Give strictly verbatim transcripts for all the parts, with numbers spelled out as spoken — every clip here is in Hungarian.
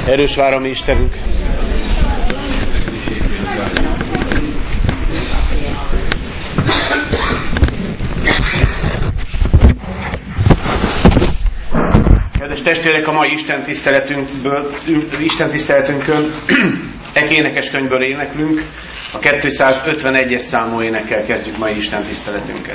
Erős vár a mi Istenünk. Kedves testvérek, a mai Isten tiszteletünkből, Isten tiszteletünkön egy énekeskönyvből éneklünk. A kétszázötvenegyes számú énekkel kezdjük mai Isten tiszteletünket.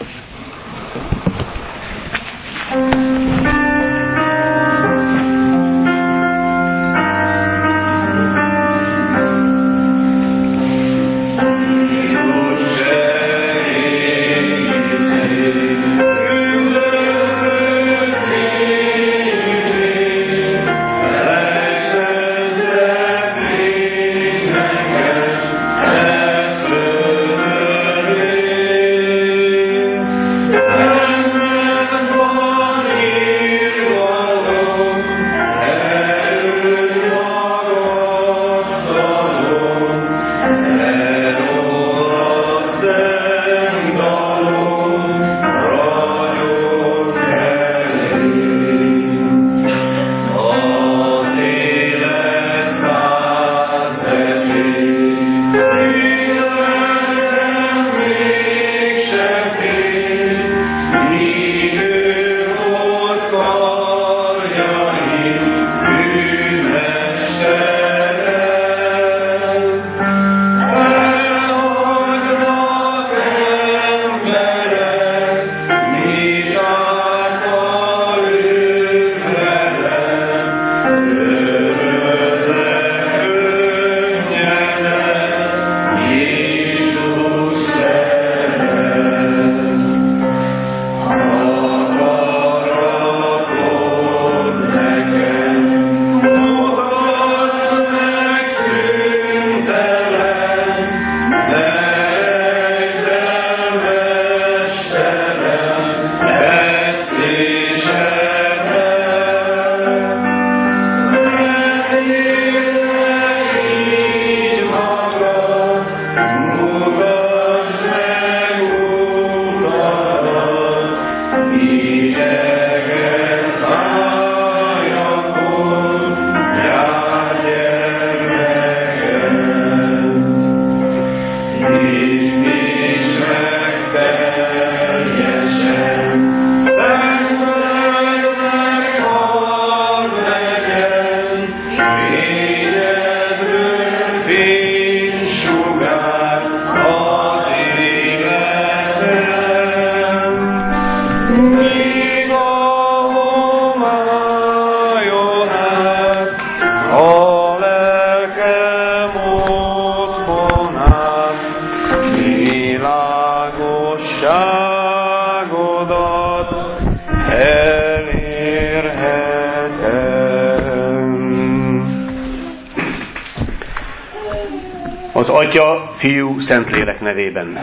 Az Atya, Fiú, Szentlélek nevében.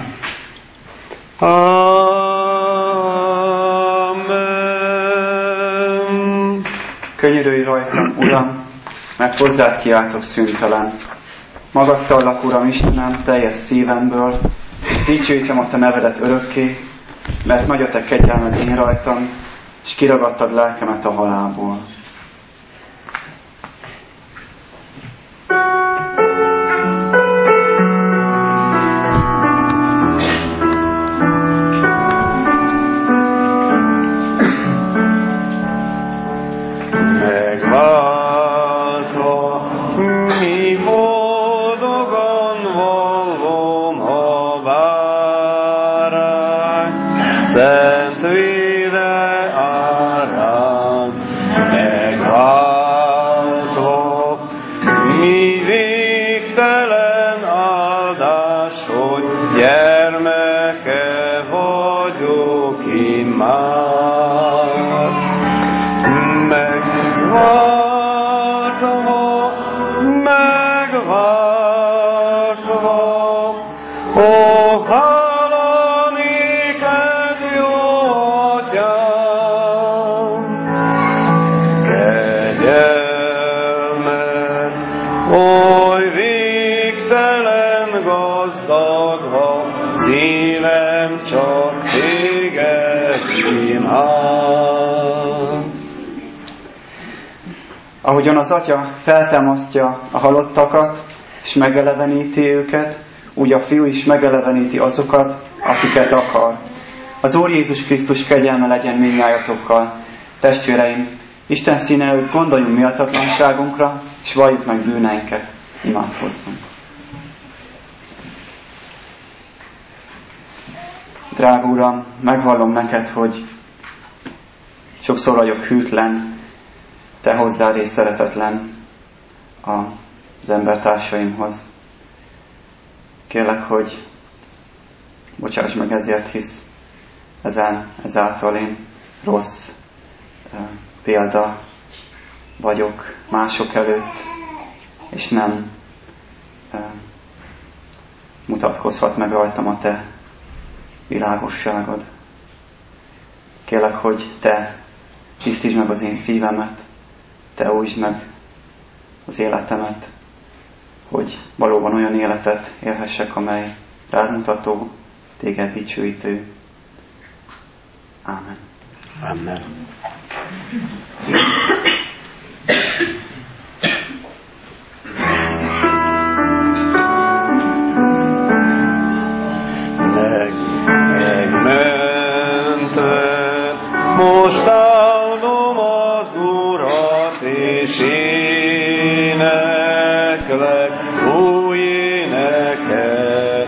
Amen. Könyörülj rajtam, Uram, mert hozzád kiáltok szüntelen. Magasztallak, Uram Istenem, teljes szívemből, dicsőítem a te nevedet örökké, mert nagy a te kegyelmed én rajtam, és kiragadtad lelkemet a halálból. Ahogyan az Atya feltámasztja a halottakat, és megeleveníti őket, úgy a Fiú is megeleveníti azokat, akiket akar. Az Úr Jézus Krisztus kegyelme legyen mindnyájatokkal. Testvéreim, Isten színe előtt gondoljunk méltatlanságunkra, és valljuk meg bűneinket. Imádkozzunk. Drága Uram, megvallom neked, hogy sokszor vagyok hűtlen, te hozzád és szeretetlen az embertársaimhoz. Kérlek, hogy bocsáss meg ezért, hisz ezen, ezáltal én rossz e, példa vagyok mások előtt, és nem e, mutatkozhat meg rajtam a te világosságod. Kérlek, hogy te tisztítsd meg az én szívemet, te újítsd meg az életemet, hogy valóban olyan életet élhessek, amely rád mutató, téged dicsőítő. Ámen. Amen. Megmentve most áldom az Urat, és éneklek új éneket.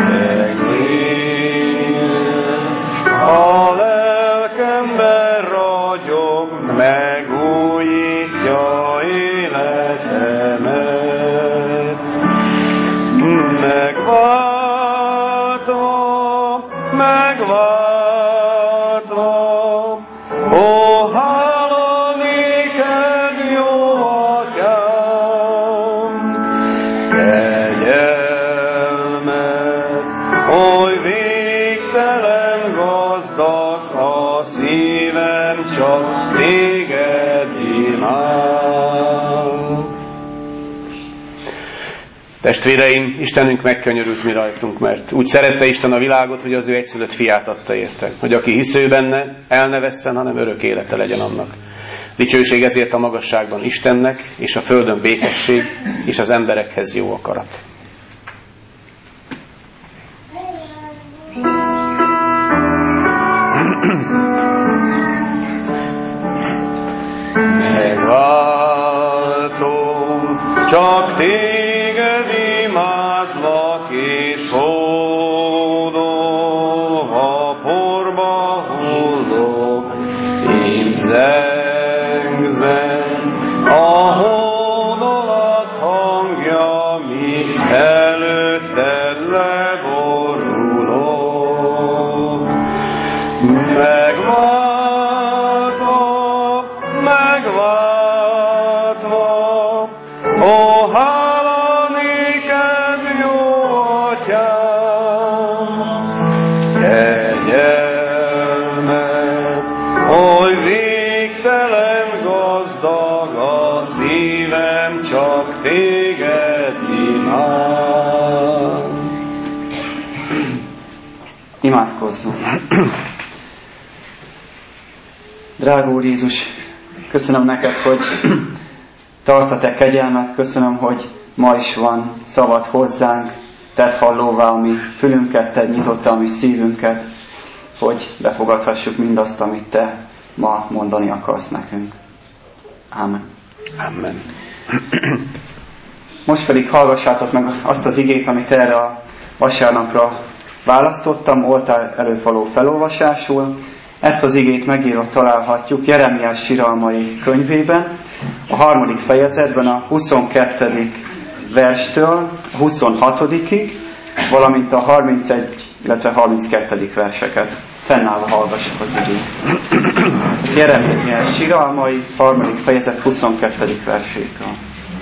A lelkemben ragyog, megújítja életemet. Megváltom, megváltom, ó, hála néked, jó Atyám, kegyelmed, oly végtelen gazdag, a szívem csak téged imád. Testvéreim, Istenünk megkönyörült mi rajtunk, mert úgy szerette Isten a világot, hogy az ő egyszülött fiát adta érte, hogy aki hisz ő benne, el ne vesszen, hanem örök élete legyen annak. Dicsőség ezért a magasságban Istennek, és a földön békesség, és az emberekhez jó akarat. Megváltom, csak téged imádlak, és hódolva ha porba hullok, én zengzem a hódolat hangja, mi előtted leborulok. Megváltva, megváltva, ó, hála néked, jó Atyám, kegyelmed, oly végtelen gazdag, a szívem csak téged imád. Imádkozzunk. Drága Úr Jézus, köszönöm neked, hogy tart a te kegyelmet, köszönöm, hogy ma is van szavad hozzánk, tedd hallóvá a mi fülünket, tedd nyitotta a mi szívünket, hogy befogadhassuk mindazt, amit te ma mondani akarsz nekünk. Ámen. Amen. Most pedig hallgassátok meg azt az igét, amit erre a vasárnapra választottam, oltár előtt való felolvasásul. Ezt az igét megírva találhatjuk Jeremiás siralmai könyvében, a harmadik fejezetben a huszonkettedik verstől a huszonhatodikig, valamint a harmincegy, illetve harminckettedik verseket. Fennállva hallgassuk az igét. Ez Jeremiás siralmai, harmadik fejezet huszonkettedik versétől.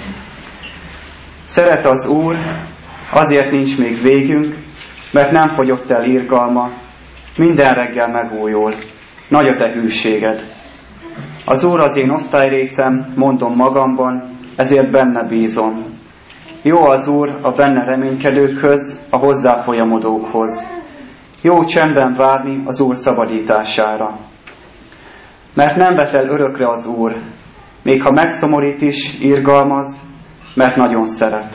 Szeret az Úr, azért nincs még végünk, mert nem fogyott el irgalma, minden reggel megújul, nagy a te hűséged. Az Úr az én osztályrészem, mondom magamban, ezért benne bízom. Jó az Úr a benne reménykedőkhöz, a hozzá folyamodókhoz. Jó csendben várni az Úr szabadítására. Mert nem vet el örökre az Úr, még ha megszomorít is, irgalmaz, mert nagyon szeret.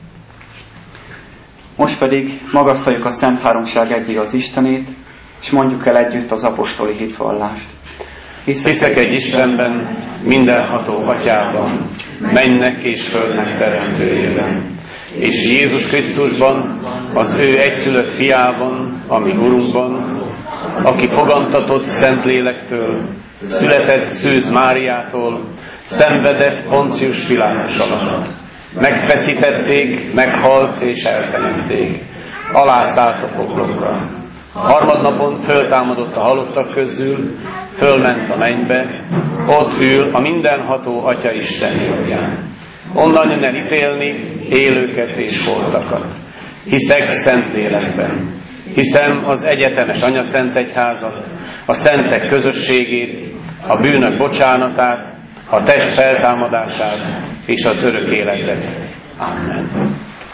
Most pedig magasztaljuk a Szent Háromság egyigaz Istenét, és mondjuk el együtt az apostoli hitvallást. Hiszek, Hiszek egy Istenben, mindenható Atyában, mennek és földnek teremtőjében, és Jézus Krisztusban, az ő egyszülött fiában, ami Urunkban, aki fogantatott Szentlélektől, született Szűz Máriától, szenvedett Poncius Pilátus alatt. Megfeszítették, meghalt és eltemették. Alászállt a poklokra. Harmadnapon föltámadott a halottak közül, fölment a mennybe, ott ül a mindenható Atya Isten jobbján. Onnan jön el ítélni élőket és holtakat. Hiszek Szentlélekben. Hiszem az egyetemes Anyaszent Egyházat, a szentek közösségét, a bűnök bocsánatát, a test feltámadását és az örök életet. Amen.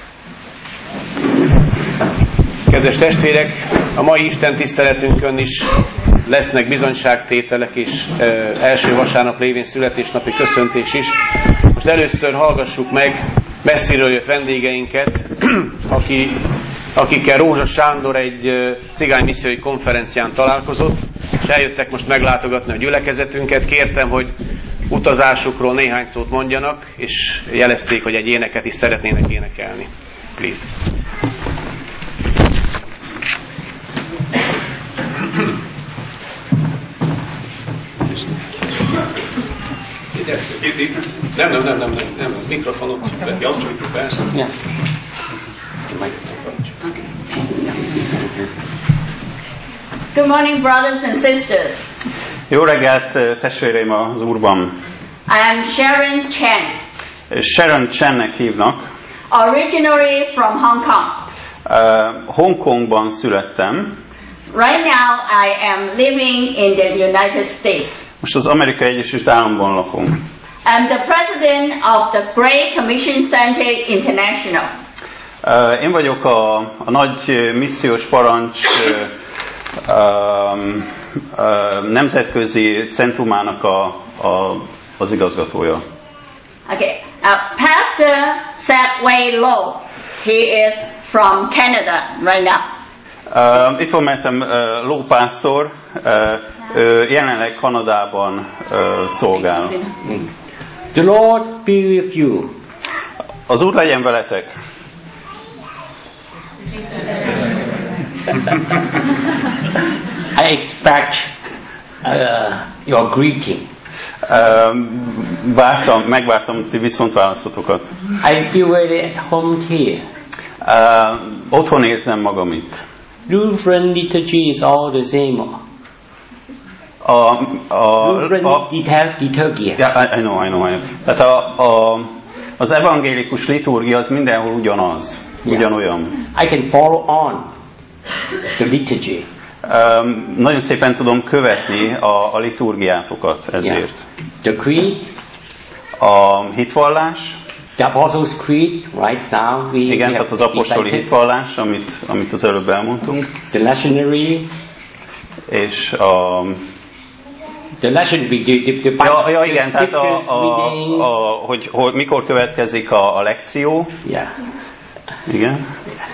Kedves testvérek, a mai Isten tiszteletünkön is lesznek bizonyságtételek és e, első vasárnap lévén születésnapi köszöntés is. Most először hallgassuk meg messziről jött vendégeinket, aki, akikkel Rózsa Sándor egy cigánymissziói konferencián találkozott, és eljöttek most meglátogatni a gyülekezetünket. Kértem, hogy utazásukról néhány szót mondjanak, és jelezték, hogy egy éneket is szeretnének énekelni. Please. Nem, nem, nem, nem, nem, nem, mikrofonot, jancsoljuk, persze. Yeah. Good morning, brothers and sisters. Jó reggelt, testvéreim az Úrban. I am Sharon Chen. Sharon Chennek hívnak. Originally from Hong Kong. Uh, Hongkongban születtem. Right now I am living in the United States. Most az Amerikai Egyesült Államban lakom. I'm the president of the Great Commission Center International. Uh, én vagyok a, a nagy missziós parancs uh, uh, uh, nemzetközi centrumának a, a, az igazgatója. Okay. Uh, Pastor Seth Wei Lo, he is from Canada right now. Uh, itt van mellettem uh, lópásztor, uh, uh, jelenleg Kanadában uh, szolgál. The Lord be with you. Az Úr legyen veletek. I expect uh, your greeting. Uh, vártam, megvártam ti viszontválaszotokat. I feel very at home here. Uh, otthon érzem magam itt. Lutheran liturgy is all the same. A, a, Lutheran a, liturgy. yeah, I, I know, I know, I know. Tehát a, a, az evangélikus liturgia az mindenhol ugyanaz, yeah. Ugyanolyan. I can follow on the liturgy. Um, nagyon szépen tudom követni a, a liturgiátokat ezért. Yeah. The creed, a hitvallás, the Apostles' Creed, right now we igen, we tehát az apostoli hitvallás, amit, amit az előbb elmondtunk. The lectionary, és a the lectionary, the, the, the ja, ja, igen, tehát a, a, a, hogy, hogy mikor következik a, a lekció. Yeah. Igen.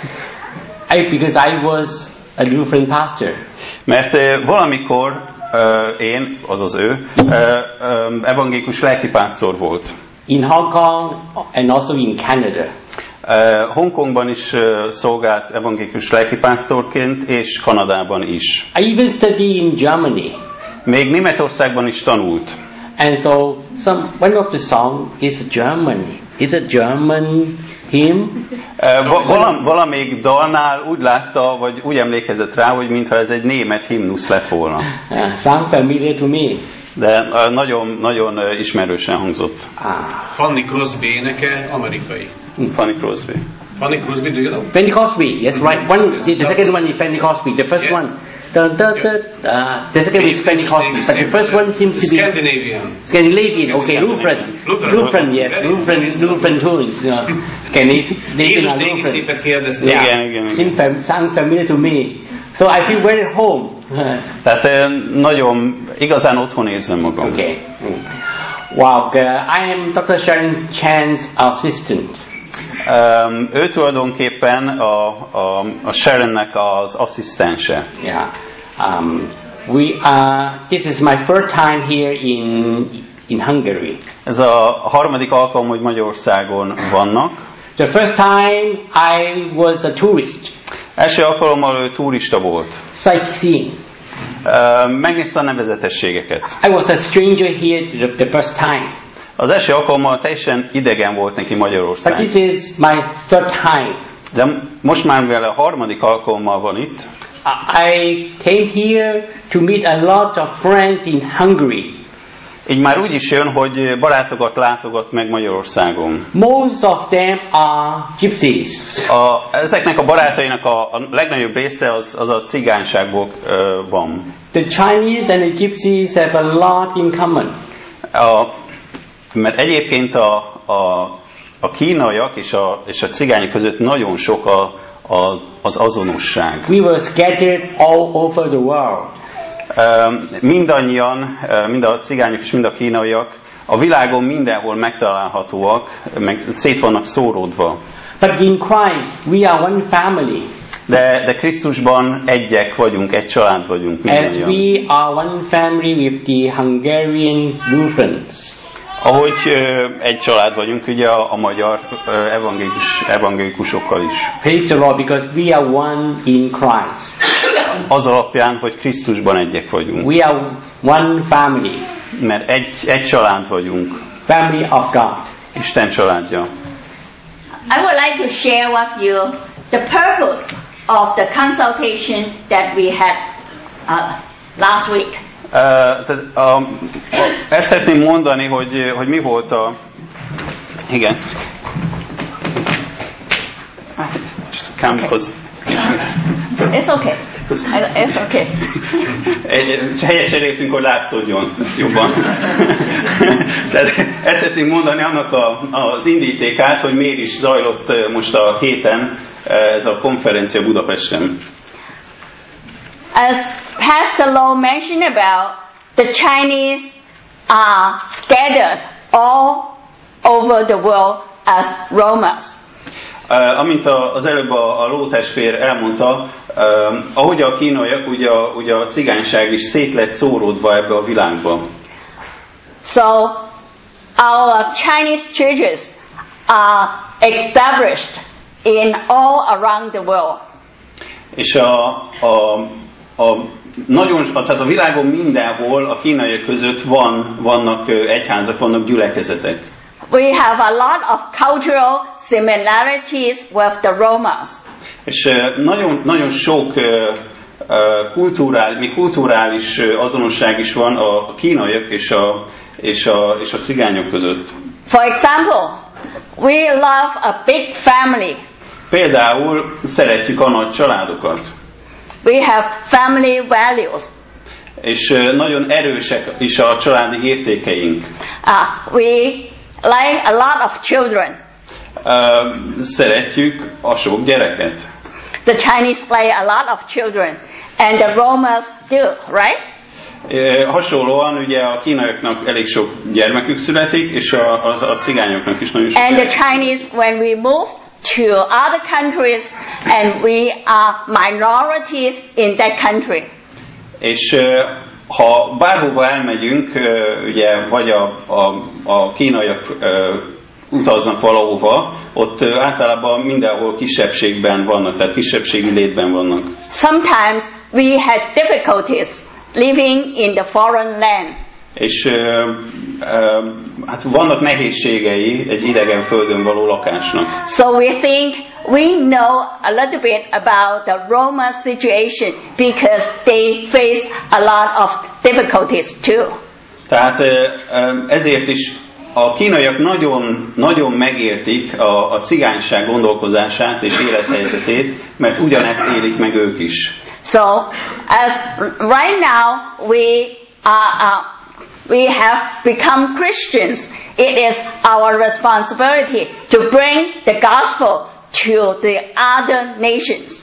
I, because I was a Lutheran pastor. Mert uh, valamikor uh, én, azaz ő, uh, um, evangélikus lelkipásztor volt. In Hong Kong and also in Canada. Uh, Hongkongban is uh, szolgált evangélikus lelkipásztorként, és Kanadában is. I even studied in Germany. Még Németországban is tanult. And so some one of the song is a German. Is a German hymn. Uh, val- valamelyik dalnál úgy látta, vagy úgy emlékezett rá, hogy mintha ez egy német himnusz lett volna. Uh, sound familiar to me. De uh, nagyon, nagyon uh, ismerősen hangzott. Ah. Fanny Crosby éneke amerikai. Fanny Crosby. Fanny Crosby, do you know? Fanny Crosby, yes, right. One, the, the second one is Fanny Crosby. The first yes. one, the, the, the, uh, the second one is Fanny Crosby, but the first one seems to be Scandinavian. Scandinavian. Okay, Lutheran. Lutheran, Lutheran, yes, Lutheran, Lutheran tunes. Uh, Scandinavian. Jézus négi szépet kérdezte. Yeah. Igen, igen, igen. Seems fam- sounds familiar to me. So I feel very at home. Tehát nagyon, igazán otthon érzem magam. Okay. Well, uh, I am Doctor Sharon Chan's assistant. Um, ő tulajdonképpen a, a, a Sharonnek az asszisztense. Yeah. Um, we are. This is my first time here in in Hungary. Ez a harmadik alkalom, hogy Magyarországon vannak. The first time I was a tourist. Első alkalommal ő turista volt. Sightseeing. Uh, megnézte a nevezetességeket. I was a stranger here the, the first time. Az első alkalommal teljesen idegen volt neki Magyarország. But this is my third time. De most már mivel a harmadik alkalommal van itt. I came here to meet a lot of friends in Hungary. Így már úgy is jön, hogy barátokat látogat meg Magyarországon. Most of them are gypsies. A, ezeknek a barátainak a, a legnagyobb része az, az a cigányságból uh, van. The Chinese and the gypsies have a lot in common. A, mert egyébként a, a, a kínaiak és a, és a cigányok között nagyon sok a, a, az azonosság. We were scattered all over the world. Uh, mindannyian, uh, mind a cigányok és mind a kínaiak a világon mindenhol megtalálhatóak, meg szét vannak szóródva. But in Christ we are one family. De, de Krisztusban egyek vagyunk, egy család vagyunk As mindannyian. we are one family with the Hungarian Lutherans. Ahogy uh, egy család vagyunk ugye a, a magyar uh, evangélikus, evangélikusokkal is. Praise the Lord, because we are one in Christ. Az alapján, hogy Krisztusban egyek vagyunk. We are one family. Mert egy, egy család vagyunk. Family of God. Isten családja. I would like to share with you the purpose of the consultation that we had uh, last week. Uh, tehát, a, a, ezt szeretném mondani, hogy, hogy mi volt a... Igen. Just come because... It's okay. It's okay. Egy, helyesen értünk, hogy látszódjon jobban. Tehát ezt szeretném mondani annak a, az indítékát, hogy miért is zajlott most a héten ez a konferencia Budapesten. As Pastor Low mentioned about, the Chinese are scattered all over the world as Romas. Uh, amint a, az előbb a, a lótestvér elmondta, uh, ahogy a kínaiak, ugye a, ugye a cigányság is szét lett szóródva ebbe a világba. So, our Chinese churches are established in all around the world. És a, a, a nagyon, tehát a világon mindenhol a kínaiak között van, vannak egyházak, vannak gyülekezetek. We have a lot of cultural similarities with the Romas. És nagyon, nagyon sok kulturális, még kulturális azonosság is van a kínaiak és a, és a, és a cigányok között. For example, we love a big family. Például szeretjük a nagy családokat. We have family values. És nagyon erősek is a családi értékeink. Uh, we like a lot of children. Uh, szeretjük a sok gyereket. The Chinese like a lot of children, and the Romas do, right? Uh, hasonlóan ugye a kínaiaknak elég sok gyermekük születik, és a, a, a cigányoknak is nagyon sok. And the Chinese, when we move to other countries, and we are minorities in that country. És uh, ha bárhova elmegyünk, uh, ugye, vagy a, a, a kínaiak uh, utaznak valahova, ott uh, általában mindenhol kisebbségben vannak, tehát kisebbségi létben vannak. Sometimes we had difficulties living in the foreign land. És uh, uh, hát vannak nehézségei egy idegen földön való lakásnak. So we think we know a little bit about the Roma situation because they face a lot of difficulties too. Tehát uh, ezért is a kínaiak nagyon, nagyon megértik a, a cigányság gondolkozását és élethelyzetét, mert ugyanezt élik meg ők is. So as right now we are uh, we have become Christians, it is our responsibility to bring the gospel to the other nations.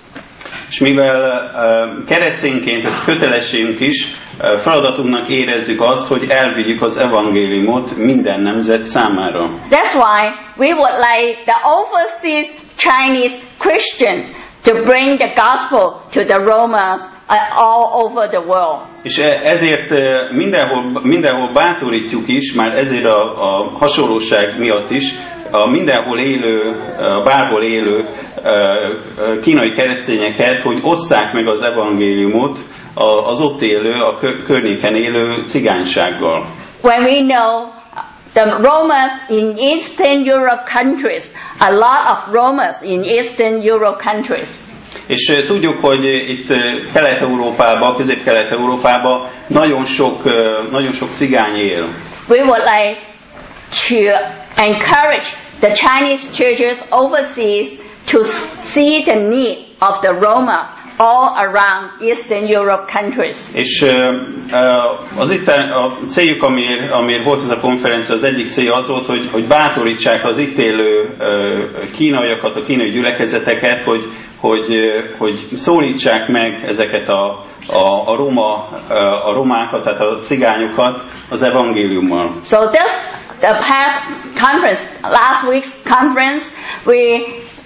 És mivel uh, keresztényként ez kötelességünk is, uh, feladatunknak érezzük azt, hogy elvigyük az evangéliumot minden nemzet számára. That's why we would like the overseas Chinese Christians to bring the gospel to the Romans all over the world. És ezért mindenhol, mindenhol bátorítjuk is, már ezért a, a hasonlóság miatt is, a mindenhol élő, a bárhol élő kínai keresztényeket, hogy osszák meg az evangéliumot az ott élő, a környéken élő cigánysággal. When we know the Romans in Eastern Europe countries, a lot of Romans in Eastern Europe countries. És uh, tudjuk, hogy itt uh, Kelet-Európában, Közép-Kelet-Európában nagyon sok, uh, nagyon sok cigány él. We would like to encourage the Chinese churches overseas to see the need of the Roma all around Eastern Europe countries. És uh, uh, az itt a céljuk, amiért, amiért volt ez a konferencia, az egyik célja az volt, hogy, hogy bátorítsák az itt élő uh, kínaiakat, a kínai gyülekezeteket, hogy Hogy, hogy szólítsák meg ezeket a, a, a, roma, a romákat, tehát a cigányokat az evangéliummal. So this, the past conference, last week's conference, we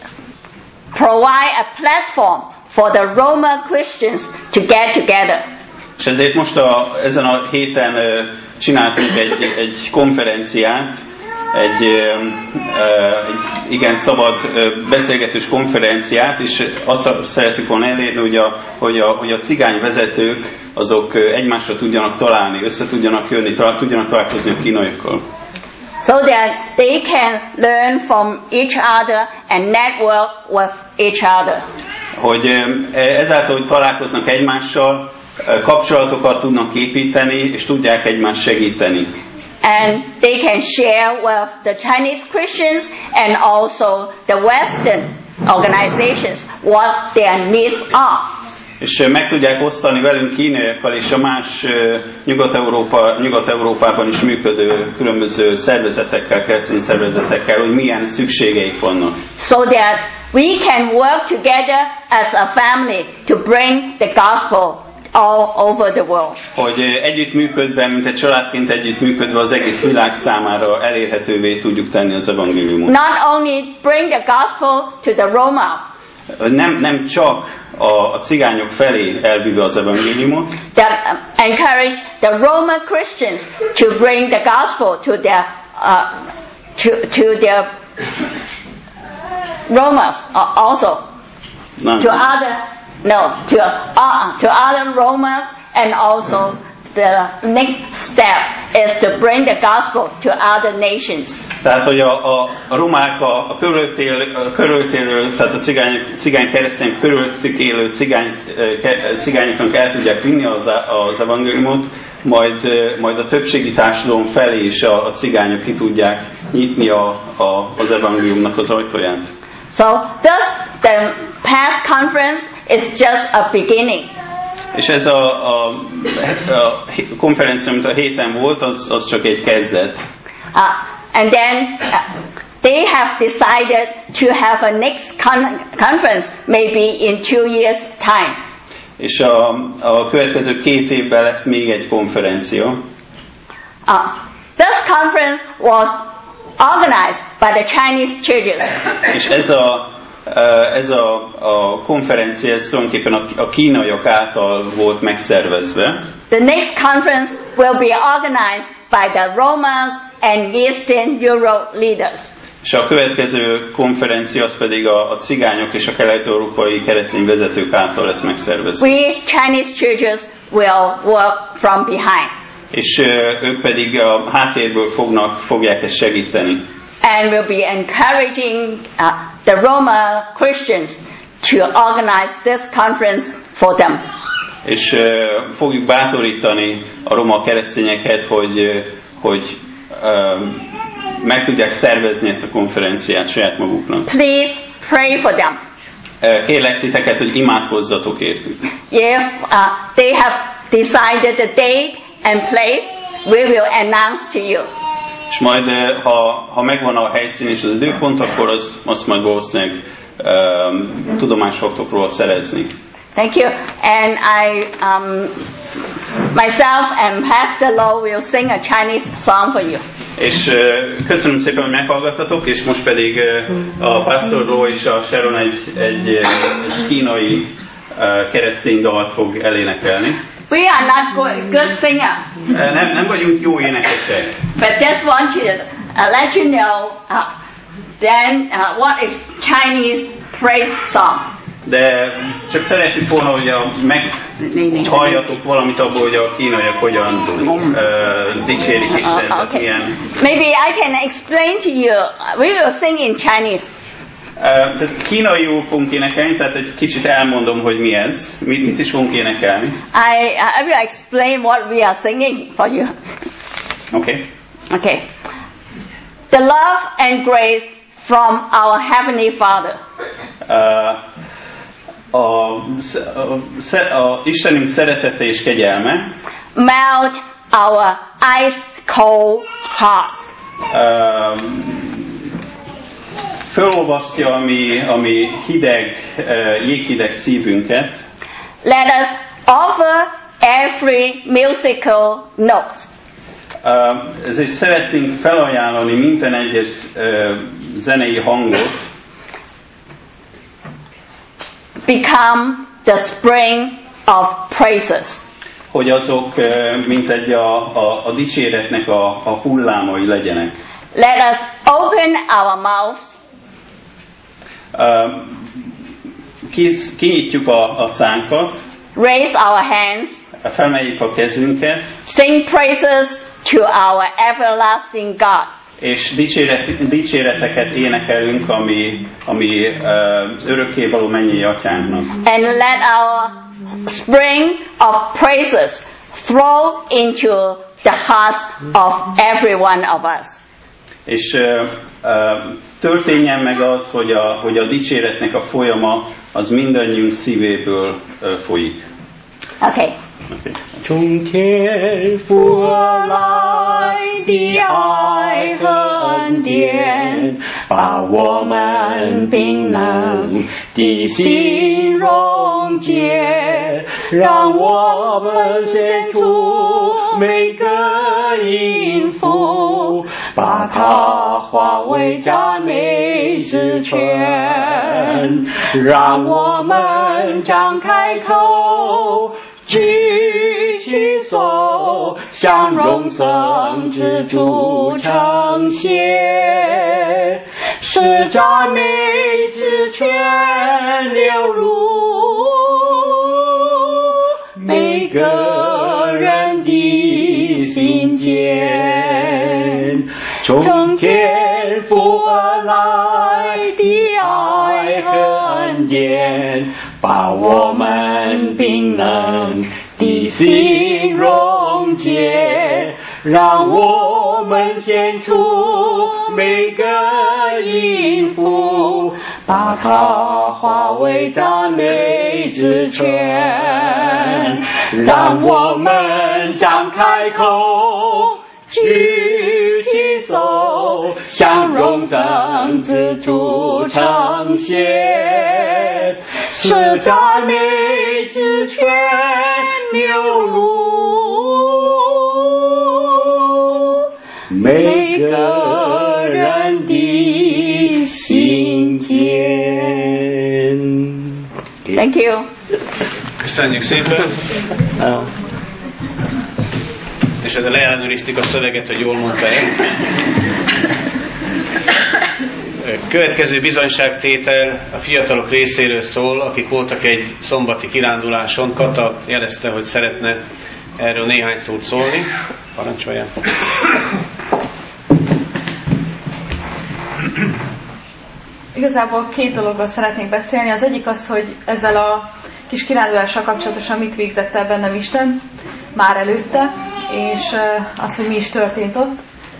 provide a platform for the Roma Christians to get together. És ezért most a, ezen a héten csináltunk egy, egy konferenciát, egy, egy igen szabad beszélgetős konferenciát, és azt szeretük volna elérni, hogy a, hogy, a, hogy a cigány vezetők azok egymásra tudjanak találni, össze tudjanak jönni, talál, tudjanak találkozni a kínaiakkal. So that they can learn from each other and network with each other. Hogy ezáltal, hogy találkoznak egymással, kapcsolatokat tudnak építeni, és tudják egymást segíteni. And they can share with the Chinese Christians and also the Western organizations what their needs are. És meg tudják osztani velünk kínaiakkal és a más Nyugat-Európa, Nyugat-Európában is működő különböző szervezetekkel, keresztény szervezetekkel, hogy milyen szükségeik vannak. So that we can work together as a family to bring the gospel all over the world. Hogy együttműködve, mint egy családként együttműködve az egész világ számára elérhetővé tudjuk tenni az evangéliumot. Not only bring the gospel to the Roma. Nem, nem csak a, a cigányok felé elvive az evangéliumot. That encourage the Roma Christians to bring the gospel to their uh, to to their Romas also. Nem. To other No, to uh, to other Romans, and also the next step is to bring the gospel to other nations. Tehát, hogy a, a, a romák, a, a körülöttélő, tehát a cigány, cigány keresztény körülöttük élő cigány, cigányoknak el tudják vinni az, az evangéliumot, majd, majd a többségi társadalom felé is a, a cigányok ki tudják nyitni a, a, az evangéliumnak az ajtóját. So thus the past conference is just a beginning. És ez a, a, a konferencia, amit a héten volt, az, az csak egy kezdet. Uh, and then uh, they have decided to have a next con- conference maybe in two years' time. És a, a következő két évben lesz még egy konferencia. Uh, this conference was organized by the Chinese churches. És ez a ez a, a konferencia ez tulajdonképpen a, a kínaiak által volt megszervezve. The next conference will be organized by the Romans and Eastern Europe leaders. És a következő konferencia az pedig a, a cigányok és a kelet-európai keresztény vezetők által lesz megszervezve. We Chinese churches will work from behind. És ők pedig a háttérből fognak, fogják ezt segíteni. And will be encouraging uh, the Roma Christians to organize this conference for them. És uh, fogjuk bátorítani a roma keresztényeket, hogy, uh, hogy uh, meg tudják szervezni ezt a konferenciát saját maguknak. Please pray for them. Uh, kérlek titeket, hogy imádkozzatok értük. If uh, they have decided the date and place, we will announce to you. És majd, ha, ha megvan a helyszín és az időpont, akkor az, azt majd valószínűleg uh, tudomásfaktokról szerezni. Thank you. And I, um, myself and Pastor Lo will sing a Chinese song for you. És uh, köszönöm szépen, hogy meghallgattatok, és most pedig uh, a Pastor Lo és a Sharon egy, egy, egy kínai uh, keresztény dalt fog elénekelni. We are not good, good singer. Uh, nem, nem vagyunk jó énekesek. But just want you to uh, let you know uh, then uh, what is Chinese praise song. De csak szeretjük volna, hogy a, meg halljatok valamit abból, hogy a kínaiak hogyan uh, dicsérik Istent. Uh, okay. Ilyen. Maybe I can explain to you. We will sing in Chinese. Uh, kínaiul fogunk énekelni, tehát egy kicsit elmondom, hogy mi ez. Mit, mit is fogunk énekelni. I, I will explain what we are singing for you. Okay. Okay. The love and grace from our Heavenly Father. Uh, a, a, a, a Istenünk szeretete és kegyelme Melt our ice cold hearts. Uh, fölolvasztja a mi, a mi hideg, uh, jéghideg szívünket. Let us offer every musical note. Uh, ezért szeretnénk felajánlani minden egyes uh, zenei hangot. Become the spring of praises. Hogy azok uh, mint egy a, a, a dicséretnek a, a hullámai legyenek. Let us open our mouths. Uh, kinyitjuk a, a szánkat. Raise our hands. Felmeljük a kezünket. Sing praises to our everlasting God. És dicséret, dicséreteket énekelünk, ami, ami uh, az örökkévaló mennyei atyánknak. And let our spring of praises flow into the hearts of every one of us. És uh, uh, történjen meg az, hogy a, hogy a dicséretnek a folyama az mindannyiunk szívéből uh, folyik. Okay. 从天父而来的爱和恩典，把我们冰冷的心溶解，让我们献出每个音符，把它化为赞美之泉，让我们张开口。举起手，向荣生之主称谢，使赞美之泉流入每个人的心间，从天父而来的爱和恩典，把我们冰冷的心溶解，让我们献出每个音符，把它化为赞美之泉，让我们张开口，举起手，向荣生之主称谢，使赞美之泉流入每个人的心间。 Thank you. Köszönjük szépen. Uh. És ezzel leellenőrizték a szöveget, hogy jól mondta-e. Következő bizonyságtétel a fiatalok részéről szól, akik voltak egy szombati kiránduláson. Kata jelezte, hogy szeretne erről néhány szót szólni. Parancsolja. Igazából két dologról szeretnék beszélni. Az egyik az, hogy ezzel a kis kirándulással kapcsolatosan mit végzett el bennem Isten már előtte, és az, hogy mi is történt ott.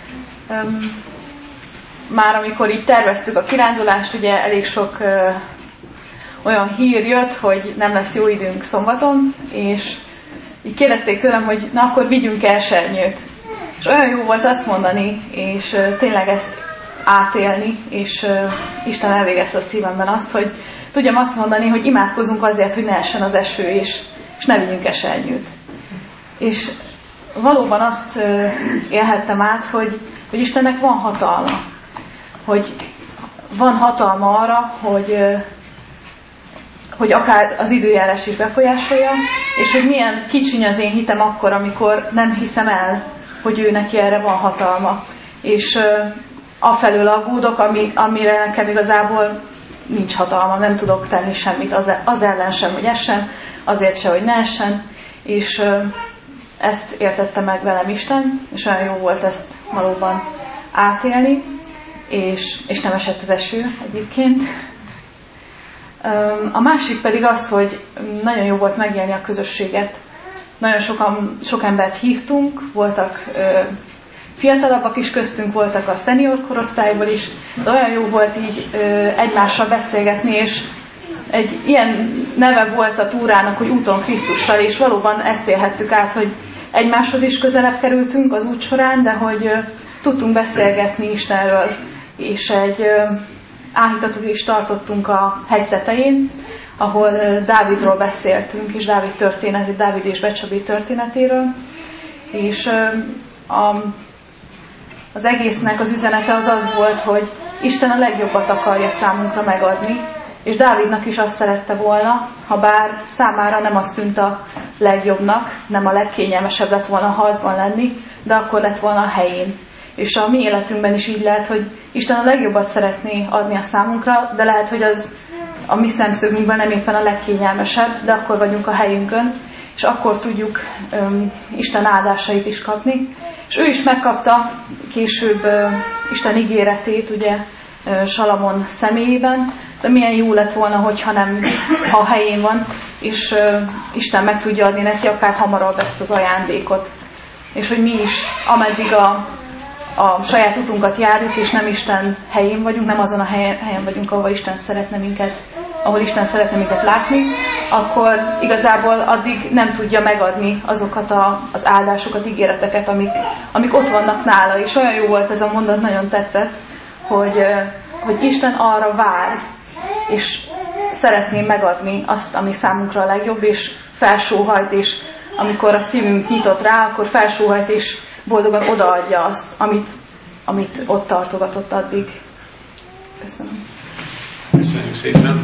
Már amikor így terveztük a kirándulást, ugye elég sok olyan hír jött, hogy nem lesz jó időnk szombaton, és így kérdezték tőlem, hogy na akkor vigyünk el sernyőt. És olyan jó volt azt mondani, és tényleg ezt átélni, és uh, Isten elvégezte a szívemben azt, hogy tudjam azt mondani, hogy imádkozunk azért, hogy ne essen az eső, és, és ne vigyünk esernyőt. És valóban azt uh, élhettem át, hogy, hogy Istennek van hatalma. Hogy van hatalma arra, hogy, uh, hogy akár az időjárás is befolyásolja, és hogy milyen kicsiny az én hitem akkor, amikor nem hiszem el, hogy ő neki erre van hatalma. És uh, afelől aggódok, ami, amire nekem igazából nincs hatalma, nem tudok tenni semmit az, az ellen sem, hogy essen, azért se, hogy ne essen, és uh, ezt értette meg velem Isten, és olyan jó volt ezt valóban átélni, és, és nem esett az eső egyébként. Um, a másik pedig az, hogy nagyon jó volt megélni a közösséget. Nagyon sokan, sok embert hívtunk, voltak uh, fiatalabbak is köztünk, voltak a szenior korosztályból is, de olyan jó volt így ö, egymással beszélgetni, és egy ilyen neve volt a túrának, hogy Úton Krisztussal, és valóban ezt élhettük át, hogy egymáshoz is közelebb kerültünk az út során, de hogy ö, tudtunk beszélgetni Istenről, és egy ö, áhítatot is tartottunk a hegy tetején, ahol ö, Dávidról beszéltünk, és Dávid történet, Dávid és Becsabi történetéről, és ö, a Az egésznek az üzenete az az volt, hogy Isten a legjobbat akarja számunkra megadni, és Dávidnak is azt szerette volna, ha bár számára nem azt tűnt a legjobbnak, nem a legkényelmesebb lett volna harcban lenni, de akkor lett volna a helyén. És a mi életünkben is így lehet, hogy Isten a legjobbat szeretné adni a számunkra, de lehet, hogy az a mi szemszögünkben nem éppen a legkényelmesebb, de akkor vagyunk a helyünkön, és akkor tudjuk um, Isten áldásait is kapni. És ő is megkapta később uh, Isten ígéretét, ugye uh, Salamon személyében, de milyen jó lett volna, hogyha nem, ha a helyén van, és uh, Isten meg tudja adni neki akár hamarabb ezt az ajándékot. És hogy mi is, ameddig a, a saját utunkat járjuk, és nem Isten helyén vagyunk, nem azon a helyen, helyen vagyunk, ahol Isten szeretne minket, ahol Isten szeretne minket látni, akkor igazából addig nem tudja megadni azokat a, az áldásokat, ígéreteket, amik, amik ott vannak nála. És olyan jó volt ez a mondat, nagyon tetszett, hogy, hogy Isten arra vár, és szeretné megadni azt, ami számunkra a legjobb, és felsóhajt, és amikor a szívünk nyitott rá, akkor felsóhajt, és boldogan odaadja azt, amit, amit ott tartogatott addig. Köszönöm. Köszönjük szépen.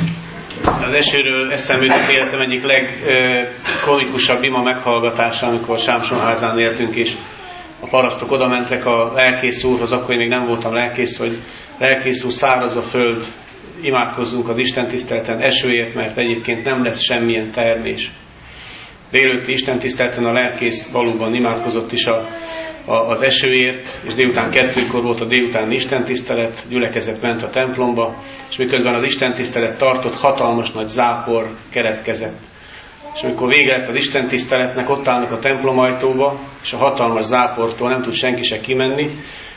Az esőről eszembe jutott életem egyik legkomikusabb ima meghallgatása, amikor Sámsonházán éltünk, és a parasztok oda mentek a lelkész úrhoz, akkor én még nem voltam lelkész, hogy lelkész úr, száraz a föld, imádkozzunk az istentiszteleten esőért, mert egyébként nem lesz semmilyen termés. Délőtti istentiszteleten a lelkész valóban imádkozott is a, a, az esőért, és délután kettőkor volt a délutáni istentisztelet, gyülekezet ment a templomba, és miközben az istentisztelet tartott, hatalmas nagy zápor keletkezett. És amikor vége lett az istentiszteletnek, ott állnak a templom ajtóba, és a hatalmas záportól nem tud senki se kimenni,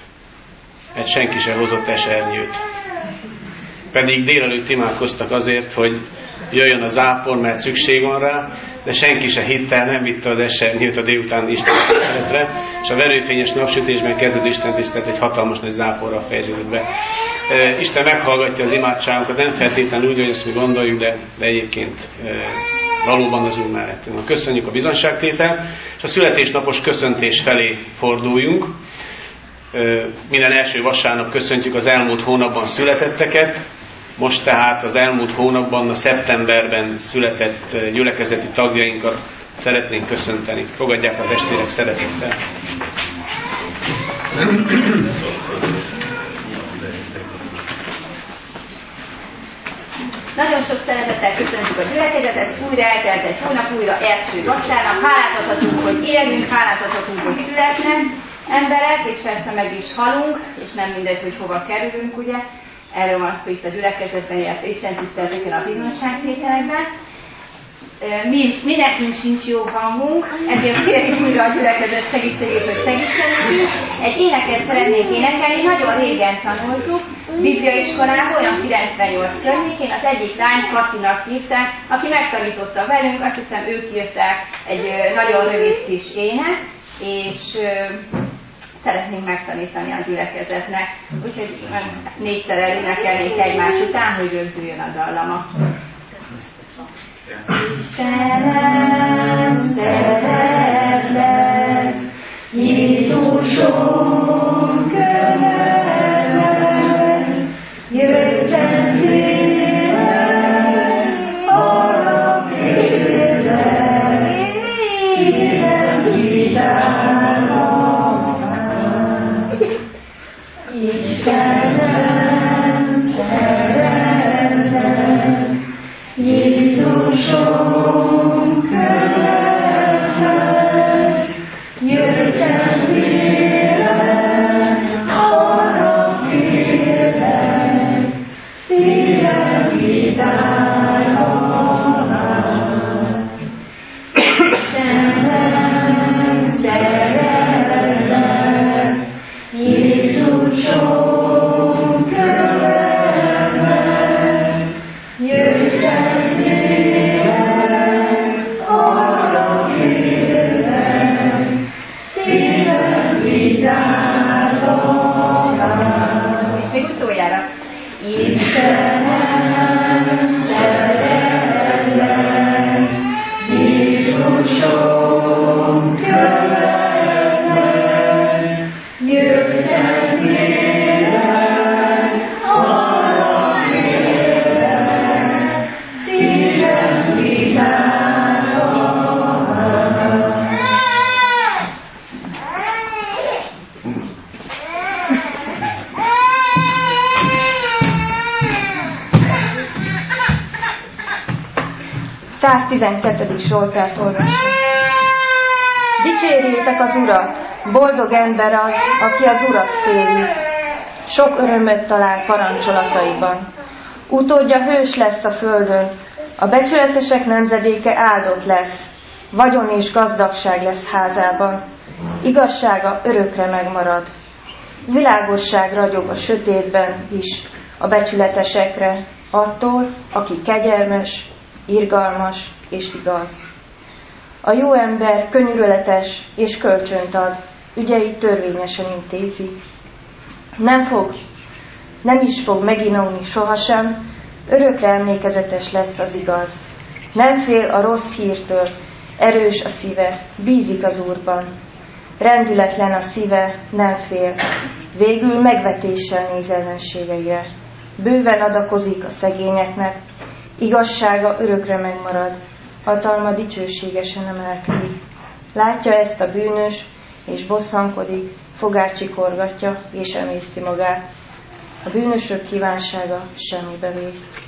mert senki se hozott esernyőt. Pedig délelőtt imádkoztak azért, hogy jöjjön a zápor, mert szükség van rá, de senki se hitte el, nem vitte az esernyőt a délutáni istentiszteletre, és a verőfényes napsütésben kezdődő istentisztelet egy hatalmas nagy záporral fejeződött be. Isten meghallgatja az imádságunkat, nem feltétlenül úgy, hogy ezt mi gondoljuk, de, de egyébként valóban az Úr mellettünk. Köszönjük a bizonságtételt, és a születésnapos köszöntés felé forduljunk. Minden első vasárnap köszöntjük az elmúlt hónapban születetteket, most tehát az elmúlt hónapban, a szeptemberben született gyülekezeti tagjainkat szeretnénk köszönteni. Fogadják a testvérek szeretettel. Nagyon sok szeretettel köszöntjük a gyülekezetet, újra eltelt egy hónap, újra első vasárnap. Hálát adhatunk, hogy élünk, hálát adhatunk, hogy születnek emberek, és persze meg is halunk, és nem mindegy, hogy hova kerülünk, ugye. Erről van szó itt a gyülekezetben, illetve Isten tiszteleteken, a bizonságtételekben. Mi is, mi nekünk sincs jó hangunk, ezért kérjük újra a gyülekezet segítségét, hogy segítsenünk. Egy éneket szeretnénk énekelni, nagyon régen tanultuk, bibliaiskolában, olyan kilencvennyolc környékén, az egyik lány Katinak hívták, aki megtanította velünk, azt hiszem ők írták egy nagyon rövid kis ének, és szeretnénk megtanítani a gyülekezetnek. Úgyhogy négyszer énekelnék egymás után, hogy rögzüljön a dallama. Istenem, szeretlek, Jézusom, követlek, jöjj Szent Lélek, arra kérlek, szívem vitálom. Istenem, szeretlek, Jézusom, követlek, jöjj Szent Lélek, arra kérlek, szívem vitálom. Istenem, szeretlek, Jézusom, követlek, jöjj Szent Lélek, arra kérlek, szívem vitálom. És még utoljára. Istenem, szeretlek, Jézusom, követlek, jöjj Szent Lélek, arra kérlek, szívem vitálom. száztizenkettedik Zsoltárt olvasom. Dicsérjétek az Urat, boldog ember az, aki az Urat féli. Sok örömöt talál parancsolataiban. Utódja hős lesz a földön, a becsületesek nemzedéke áldott lesz. Vagyon és gazdagság lesz házában. Igazsága örökre megmarad. Világosság ragyog a sötétben is a becsületesekre, attól, aki kegyelmes, irgalmas és igaz. A jó ember könyörületes és kölcsönt ad, ügyeit törvényesen intézi. Nem fog, nem is fog meginóni sohasem, örökre emlékezetes lesz az igaz. Nem fél a rossz hírtől, erős a szíve, bízik az Úrban. Rendületlen a szíve, nem fél, végül megvetéssel néz ellenségeire. Bőven adakozik a szegényeknek, igazsága örökre megmarad, hatalma dicsőségesen emelkedik. Látja ezt a bűnös, és bosszankodik, fogát csikorgatja, és emészti magát. A bűnösök kívánsága semmibe vész.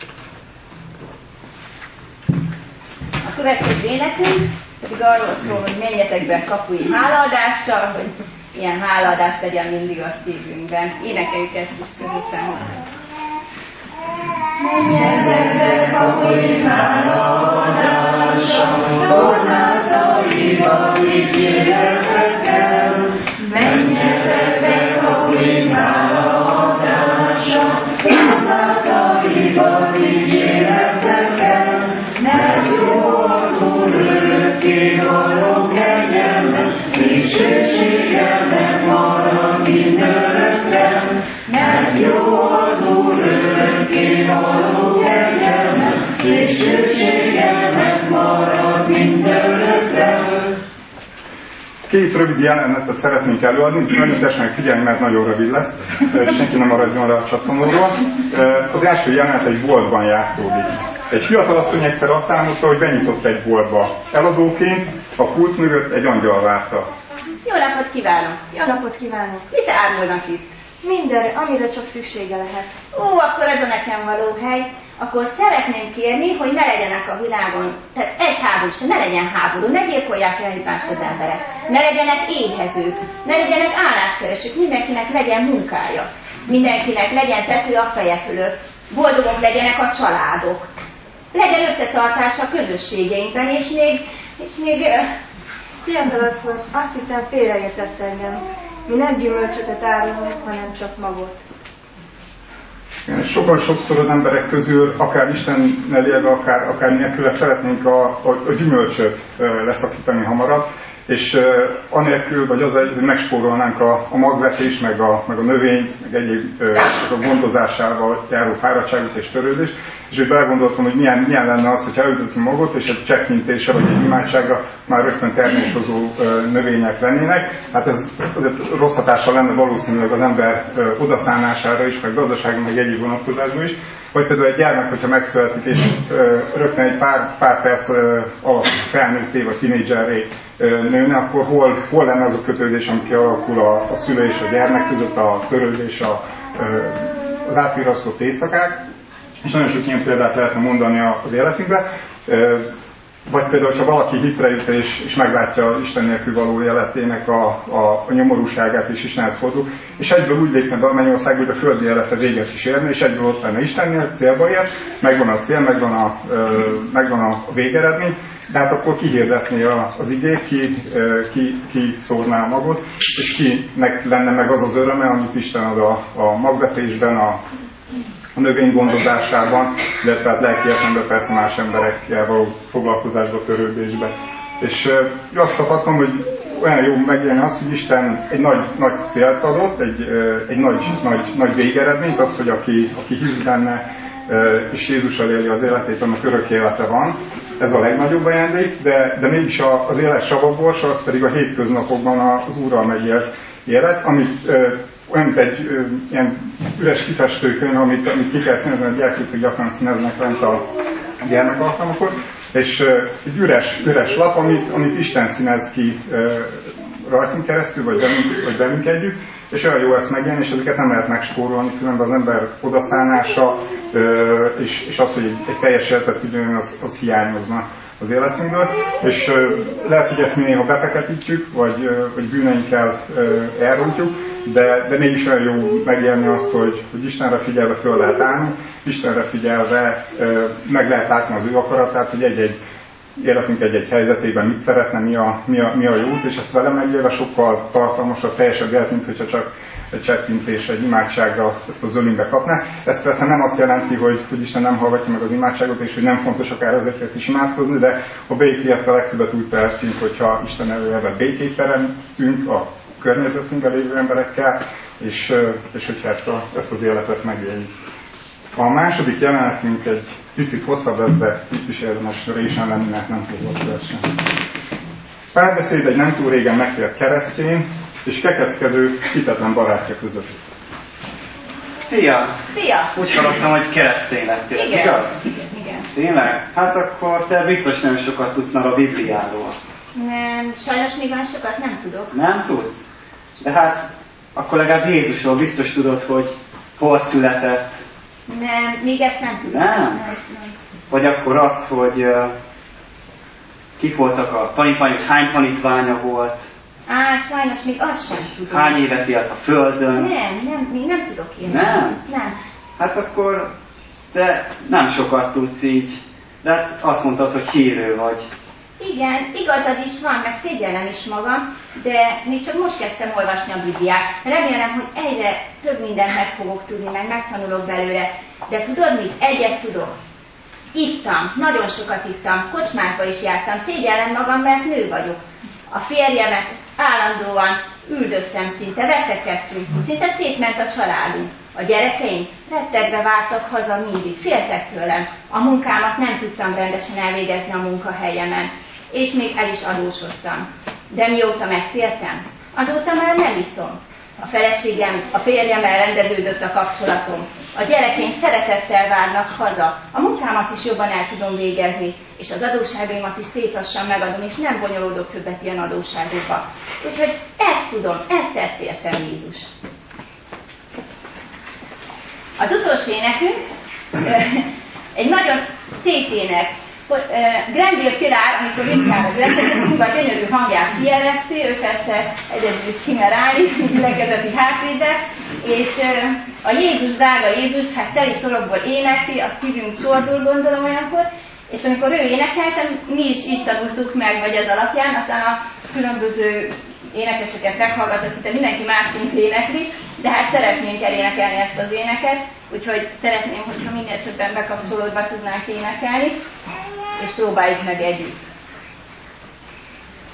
A következő énekünk pedig arról szól, hogy menjetek be kapui hálaadással, hogy ilyen hálaadás legyen mindig a szívünkben. Énekeljük ezt is közösen. Menjetek be kapui hálaadással, tornátaiba dicsérjetek el. Menjetek be kapui hálaadással, tornátaiba dicsérjetek el. Mert jó az Úr örökké való kegyelme, dicsősége megmarad mindörökre. Mert jó az Úr örökké való kegyelme, dicsősége megmarad mindörökre. Két rövid jelenetet szeretnénk előadni, nagyon tessenek figyelni, mert nagyon rövid lesz, senki nem maradjon le a csatornóról. Az első jelenet egy boltban játszódik. Egy fiatalasszony egyszer azt álmodta, hogy benyitott egy boltba. Eladóként a pult mögött egy angyal várta. Jó napot kívánok! Jó napot kívánok! Mit árulnak itt? Mindenre, amire csak szüksége lehet. Ó, akkor ez a nekem való hely. Akkor szeretném kérni, hogy ne legyenek a világon, tehát egy háború se, ne legyen háború, ne gyilkolják el egymást az emberek, ne legyenek éhezők, ne legyenek álláskeresők, mindenkinek legyen munkája, mindenkinek legyen tető a feje fölött, boldogok legyenek a családok, legyen összetartás a közösségeinkben, és még, és még... Fiatal asszony, azt hiszem félreértett engem. Mi nem gyümölcsöket árulunk, hanem csak magot. Sokan sokszor az emberek közül, akár Istennel élve, akár, akár nélküle szeretnénk a, a, a gyümölcsöt leszakítani hamarabb, és uh, anélkül, vagy az, hogy megspórolnánk a, a magvetést, meg a, meg a növényt, meg egyéb uh, a gondozásával járó fáradtságot és törődést, és úgy belgondoltam, hogy milyen, milyen lenne az, hogyha elültetünk magot, és egy csekkintésre vagy egy imádságra már rögtön terméshozó uh, növények lennének. Hát ez azért rossz hatással lenne valószínűleg az ember uh, odaszánására is, meg gazdaságon, meg egyéb vonatkozásban is. Vagy például egy gyermek, hogyha megszületik, és ö, rögtön egy pár, pár perc ö, alatt felnőtté vagy tínédzserré nőne, akkor hol, hol lenne az a kötődés, ami kialakul a, a szülő és a gyermek között, a törődés, a, ö, az átvirasztott éjszakák. És nagyon sok ilyen példát lehetne mondani az életünkben. Ö, Vagy például, ha valaki hitre jut és, és meglátja Isten nélkül való életének a, a, a nyomorúságát és Istenhez fordul, és egyből úgy lépne be a mennyországba, hogy a földi életre véget is érne, és egyből ott lenne Istennél, célba ér, megvan a cél, megvan a, ö, megvan a végeredmény, de hát akkor kihirdetné az igét, ki, ki, ki szórná a magot, és kinek lenne meg az az öröme, amit Isten ad a, a magvetésben, a a növény gondozásában, illetve hát lelki értelemben persze más emberekkel való foglalkozásba, törődésbe. És uh, azt tapasztalom, hogy olyan jó megélni azt, hogy Isten egy nagy, nagy célt adott, egy, uh, egy nagy, nagy, nagy végeredményt, az, hogy aki, aki hisz benne, uh, és Jézussal éli az életét, annak örök élete van. Ez a legnagyobb ajándék, de, de mégis a, az élet savaborsa, az pedig a hétköznapokban az Úrral megélt élet, amit uh, olyan, mint egy ö, ilyen üres kifestőkönyv, amit, amit ki kell színezni, a gyerkőcök gyakran színeznek lent a gyermekalkalmakor, és ö, egy üres, üres lap, amit, amit Isten színez ki ö, rajtunk keresztül, vagy velünk, vagy velünk együtt, és olyan jó ezt megélni, és ezeket nem lehet megspórolni, különben az ember odaszánása, ö, és, és az, hogy egy, egy teljes életet üzenni, az, az hiányozna az életünkből, és ö, lehet, hogy ezt mi néha befeketítjük, vagy, ö, vagy bűneinkkel ö, elrontjuk, de, de mégis olyan jó megélni azt, hogy, hogy Istenre figyelve föl lehet állni, Istenre figyelve ö, meg lehet látni az ő akaratát, hogy egy-egy életünk egy-egy helyzetében mit szeretne, mi a, mi a, mi a jó út, és ezt vele megélve sokkal tartalmasabb, teljesebb élet, mint hogyha csak egy csettintés, egy imádságra ezt az ölünkbe kapná. Ez persze nem azt jelenti, hogy, hogy Isten nem hallgatja meg az imádságot, és hogy nem fontos akár ezeket is imádkozni, de a békért a legtöbbet úgy tehetünk, hogyha Isten előjében békét teremtünk a környezetünkben lévő emberekkel, és, és hogyha ezt, a, ezt az életet megéljük. A második jelenetünk egy picit hosszabb lesz, de itt is érdemes résen lenni, mert nem túl hosszú sem. Párbeszéd egy nem túl régen megtért keresztény és kekeckedő, hitetlen barátja között. Szia! Szia! Úgy hallottam, hogy keresztény lettél, ez igaz? Igen, igen. Tényleg? Hát akkor te biztos nem sokat tudsz már a Bibliáról. Nem, sajnos még olyan sokat nem tudok. Nem tudsz? De hát akkor legalább Jézusról biztos tudod, hogy hol született. Nem, még ezt nem tudom. Nem? nem, nem. Vagy akkor azt, hogy uh, kik voltak a tanítványok, hány tanítványa volt? Á, sajnos még azt sem tudom. Hány évet élt a Földön? Nem, nem, még nem tudok én. Nem? Nem. Hát akkor te nem sokat tudsz így, de hát azt mondtad, hogy hírő vagy. Igen, igazad is van, meg szégyellem is magam, de még csak most kezdtem olvasni a Bibliát. Remélem, hogy egyre több mindent meg fogok tudni, meg megtanulok belőle. De tudod mit? Egyet tudok. Ittam, nagyon sokat ittam, kocsmákba is jártam, szégyellem magam, mert nő vagyok. A férjemet állandóan üldöztem szinte, veszekedtünk, szinte szétment a családunk. A gyerekeim rettegve vártak haza mindig, féltek tőlem. A munkámat nem tudtam rendesen elvégezni a munkahelyemen, és még el is adósodtam. De mióta megtértem, azóta már nem iszom. A feleségem, a férjemmel rendeződött a kapcsolatom. A gyerekeim szeretettel várnak haza. A munkámat is jobban el tudom végezni, és az adósságaimat is szép lassan megadom, és nem bonyolódok többet ilyen adósságokba. Úgyhogy ezt tudom, ezt tett értem Jézus. Az utolsó énekünk egy nagyon szép ének. Grenville Pirár, amikor ritkára rendelkezünk, a gyönyörű hangját kijelezti, ő persze egyedül is kimer állni, gyülekezeti hátvédel, és a Jézus, drága Jézus, hát teli sorokból énekli, a szívünk csordul, gondolom olyankor, és amikor ő énekelte, mi is így tanultuk meg, vagy ez alapján, aztán a különböző énekeseket meghallgatott, szinte mindenki másként énekli, de hát szeretnénk elénekelni ezt az éneket, úgyhogy szeretném, hogyha minél többen bekapcsolódva tudnánk énekelni, és próbáljuk meg együtt.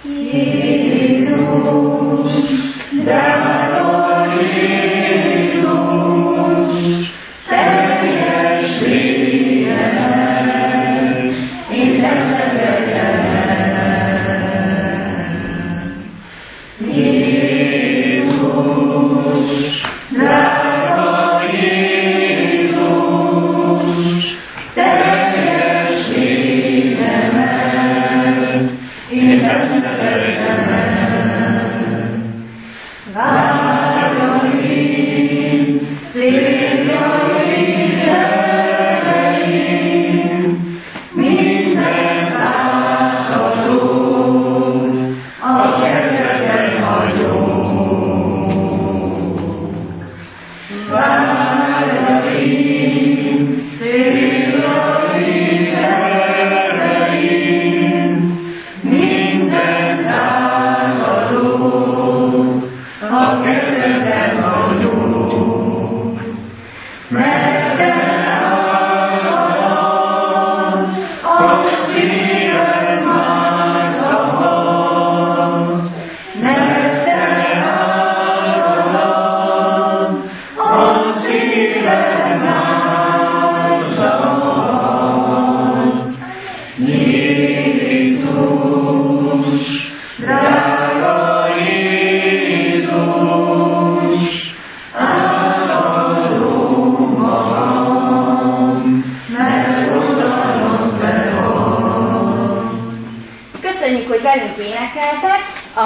hogy velünk énekeltek.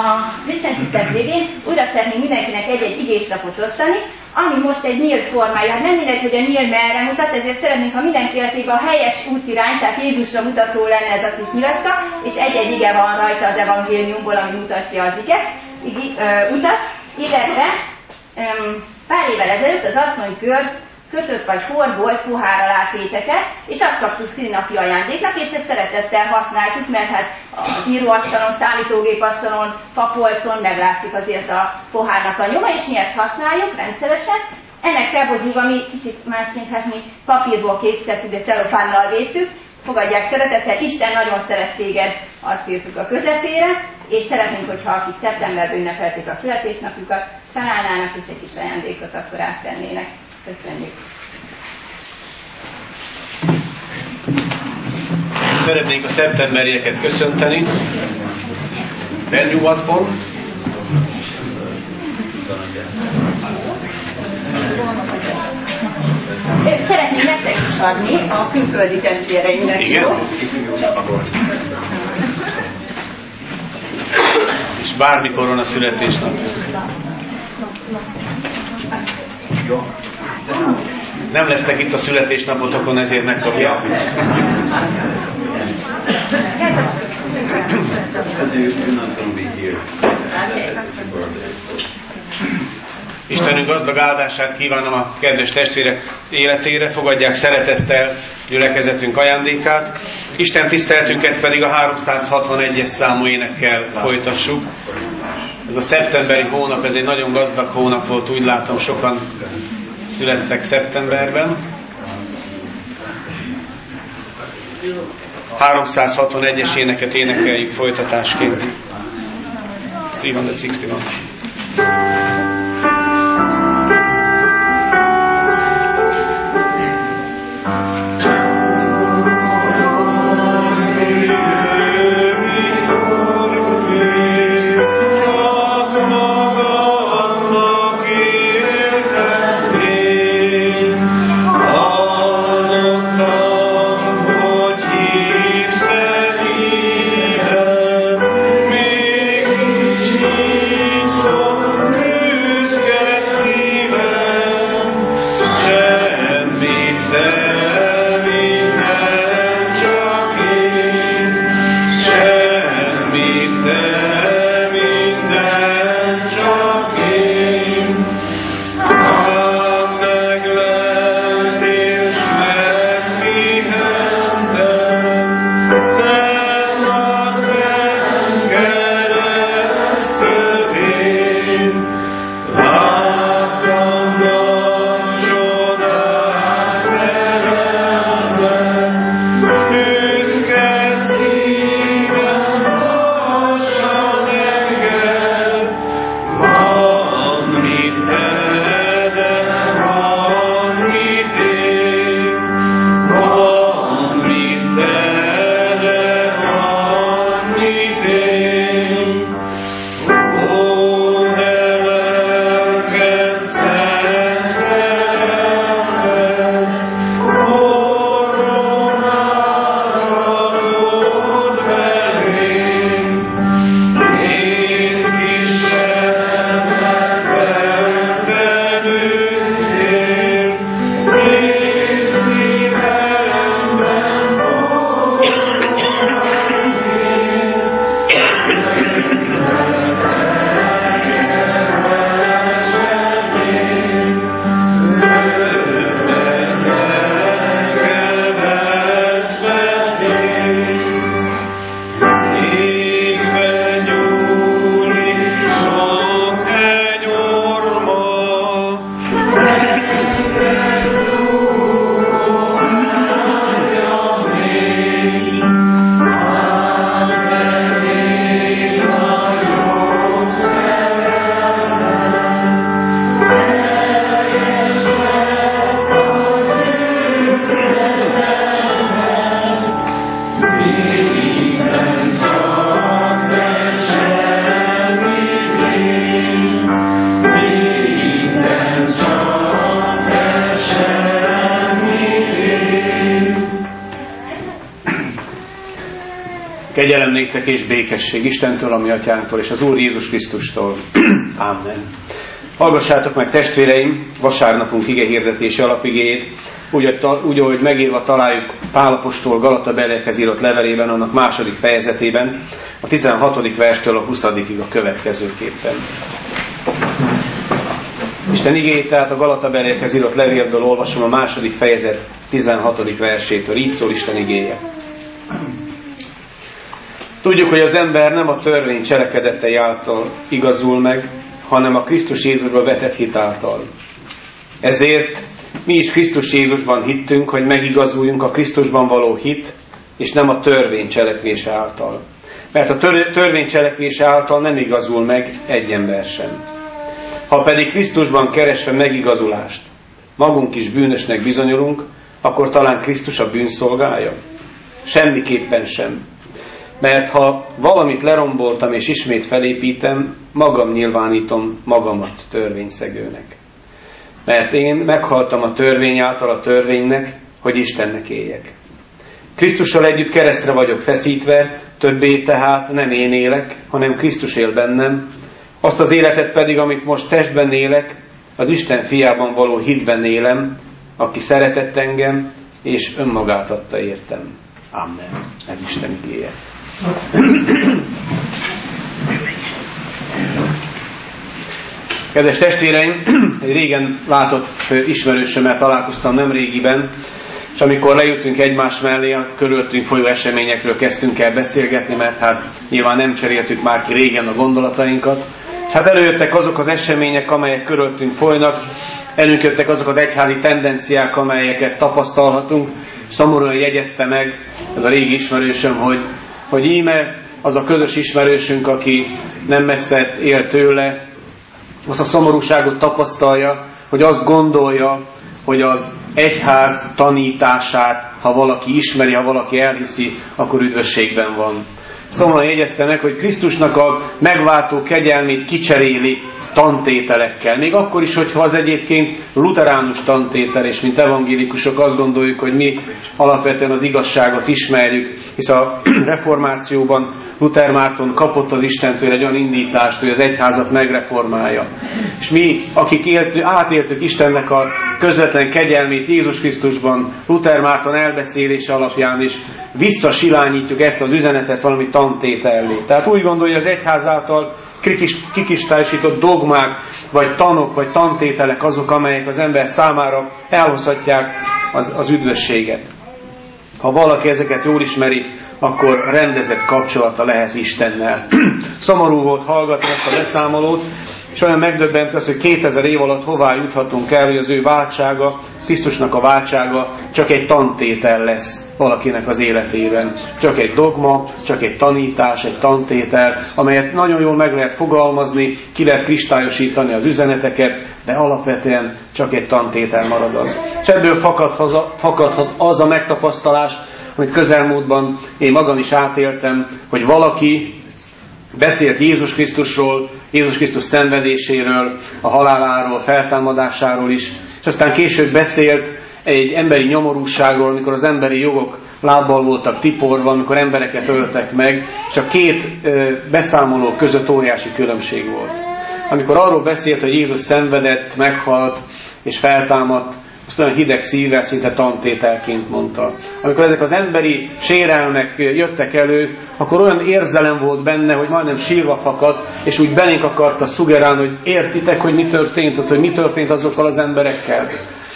Az istentisztelet végén újra szeretnénk mindenkinek egy-egy igéslapot osztani, ami most egy nyílt formája. Hát nem mindegy, hogy a nyíl merre mutat, ezért szeretnénk, ha mindenki életében a helyes útirány, tehát Jézusra mutató lenne ez a kis nyilacska, és egy-egy ige van rajta az evangéliumból, ami mutatja az ige, igi, ö, utat, illetve ö, pár évvel ezelőtt az asszonykör kötött vagy forgolt pohár alá téteket, és azt kaptuk szülinapi ajándéknak, és ezt szeretettel használtuk, mert hát az íróasztalon, számítógépasztalon, papolcon meglátszik azért a pohárnak a nyoma, és mi ezt használjuk rendszeresen. Ennek felbozdulva mi kicsit másként, hát mi papírból készítettük, de celofánnal védtük. Fogadják szeretettel, Isten nagyon szeret téged, azt írtuk a közepére, és szeretnénk, hogyha akik szeptemberben ünnepelték a születésnapjukat, találnának és egy kis ajándékot akkor áttennének. Köszönjük! Szeretnénk a szeptemberieket köszönteni. When you was born? Szeretnék nektek is adni a külföldi testvéreinknek. Igen? És bármikoron a születésnap. Nem lesznek itt a születésnapotokon, ezért megkapják. Istenünk gazdag áldását kívánom a kedves testvérek életére, fogadják szeretettel gyülekezetünk ajándékát. Isten tiszteletünket pedig a háromszázhatvanegyes számú énekkel folytassuk. Ez a szeptemberi hónap, ez egy nagyon gazdag hónap volt, úgy látom, sokan születtek szeptemberben. háromszázhatvanegyes éneket énekeljük folytatásként. háromszázhatvanegy. So Kegyelem néktek és békesség Istentől, a mi atyánktól, és az Úr Jézus Krisztustól. Amen. Hallgassátok meg, testvéreim, vasárnapunk ige hirdetési alapigéjét, úgy, úgy, ahogy megírva találjuk Pál apostol Galatabeliekhez írott levelében, annak második fejezetében, a tizenhatodik verstől a huszadikig a következőképpen. Isten igéjét, tehát a Galatabeliekhez írott levélből olvasom a második fejezet tizenhatodik versétől. Így szól Isten igéje. Tudjuk, hogy az ember nem a törvény cselekedetei által igazul meg, hanem a Krisztus Jézusba vetett hit által. Ezért mi is Krisztus Jézusban hittünk, hogy megigazuljunk a Krisztusban való hit, és nem a törvény cselekvése által. Mert a tör- törvény cselekvése által nem igazul meg egy ember sem. Ha pedig Krisztusban keresve megigazulást, magunk is bűnösnek bizonyulunk, akkor talán Krisztus a bűnszolgája? Semmiképpen sem. Mert ha valamit leromboltam és ismét felépítem, magam nyilvánítom magamat törvényszegőnek. Mert én meghaltam a törvény által a törvénynek, hogy Istennek éljek. Krisztussal együtt keresztre vagyok feszítve, többé tehát nem én élek, hanem Krisztus él bennem, azt az életet pedig, amit most testben élek, az Isten fiában való hitben élem, aki szeretett engem, és önmagát adta értem. Amen. Ez Isten igéje. Kedves testvéreim, egy régen látott ismerősömmel találkoztam nemrégiben, és amikor leültünk egymás mellé, a körülöttünk folyó eseményekről kezdtünk el beszélgetni, mert hát nyilván nem cseréltük már ki régen a gondolatainkat. És hát előjöttek azok az események, amelyek körülöttünk folynak, előjöttek azok az egyházi tendenciák, amelyeket tapasztalhatunk. Szomorúan jegyezte meg ez a régi ismerősöm, hogy, hogy íme az a közös ismerősünk, aki nem messze él tőle, azt a szomorúságot tapasztalja, hogy azt gondolja, hogy az egyház tanítását, ha valaki ismeri, ha valaki elhiszi, akkor üdvösségben van. Szomorúan jegyezte meg, hogy Krisztusnak a megváltó kegyelmét kicseréli tantételekkel. Még akkor is, hogyha az egyébként luteránus tantétel, és mint evangélikusok azt gondoljuk, hogy mi alapvetően az igazságot ismerjük, hisz a reformációban Luther Márton kapott az Istentől egy olyan indítást, hogy az egyházat megreformálja. És mi, akik élt, átéltük Istennek a közvetlen kegyelmét Jézus Krisztusban, Luther Márton elbeszélése alapján is visszasilányítjuk ezt az üzenetet valami tantétellé. Tehát úgy gondolja, hogy az egyház által kikristályosított dogmák, vagy tanok, vagy tantételek azok, amelyek az ember számára elhozhatják az, az üdvösséget. Ha valaki ezeket jól ismeri, akkor rendezett kapcsolata lehet Istennel. Szomorú volt hallgatni ezt a beszámolót, és olyan megdöbbent az, hogy kétezer év alatt hová juthatunk el, hogy az ő váltsága, Krisztusnak a váltsága csak egy tantétel lesz valakinek az életében. Csak egy dogma, csak egy tanítás, egy tantétel, amelyet nagyon jól meg lehet fogalmazni, ki lehet kristályosítani az üzeneteket, de alapvetően csak egy tantétel marad az. És ebből fakadhat, fakadhat az a megtapasztalás, amit közelmúltban én magam is átéltem, hogy valaki beszélt Jézus Krisztusról, Jézus Krisztus szenvedéséről, a haláláról, a feltámadásáról is, és aztán később beszélt egy emberi nyomorúságról, amikor az emberi jogok lábbal voltak tiporva, amikor embereket öltek meg, és a két ö, beszámoló között óriási különbség volt. Amikor arról beszélt, hogy Jézus szenvedett, meghalt és feltámadt, azt olyan hideg szívvel, szinte tantételként mondta. Amikor ezek az emberi sérelmek jöttek elő, akkor olyan érzelem volt benne, hogy majdnem sírva fakadt, és úgy belénk akarta szugerálni, hogy értitek, hogy mi történt ott, hogy mi történt azokkal az emberekkel.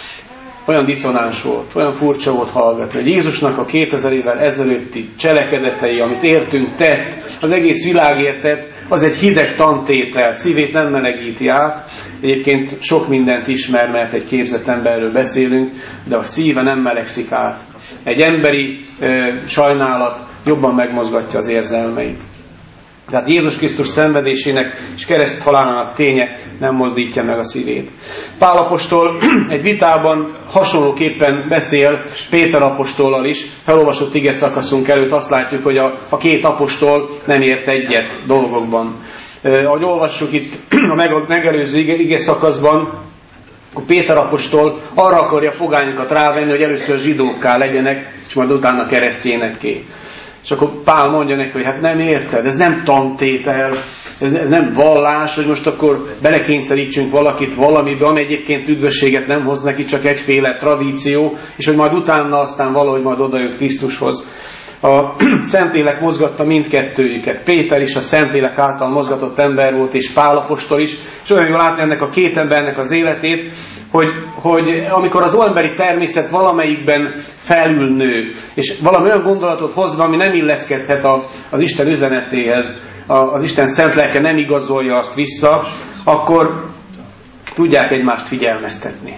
Olyan diszonáns volt, olyan furcsa volt hallgatni, hogy Jézusnak a kétezer évvel ezelőtti cselekedetei, amit értünk tett, az egész világért tett, az egy hideg tantétel, szívét nem melegíti át. Egyébként sok mindent ismer, mert egy képzett emberről beszélünk, de a szíve nem melegszik át. Egy emberi ö, sajnálat jobban megmozgatja az érzelmeit. Tehát Jézus Krisztus szenvedésének és kereszthalálának ténye nem mozdítja meg a szívét. Pál apostol egy vitában hasonlóképpen beszél Péter apostollal is. Felolvasott ige szakaszunk előtt azt látjuk, hogy a, a két apostol nem ért egyet dolgokban. Eh, ahogy olvassuk itt a meg, megelőző ige, ige szakaszban, akkor Péter apostol arra akarja fogányokat rávenni, hogy először zsidókká legyenek, és majd utána keresztényekké. És akkor Pál mondja neki, hogy hát nem érted, ez nem tantétel, ez, ez nem vallás, hogy most akkor belekényszerítsünk valakit valamibe, ami egyébként üdvösséget nem hoz neki, csak egyféle tradíció, és hogy majd utána aztán valahogy majd odajött Krisztushoz. A Szentlélek mozgatta mindkettőjüket. Péter is a Szentlélek által mozgatott ember volt, és Pál apostol is, és olyan jól látni ennek a két embernek az életét, hogy, hogy amikor az emberi természet valamelyikben felülnő, és valami olyan gondolatot hoz, ami nem illeszkedhet a, az Isten üzenetéhez, a, az Isten szent lelke nem igazolja azt vissza, akkor tudják egymást figyelmeztetni.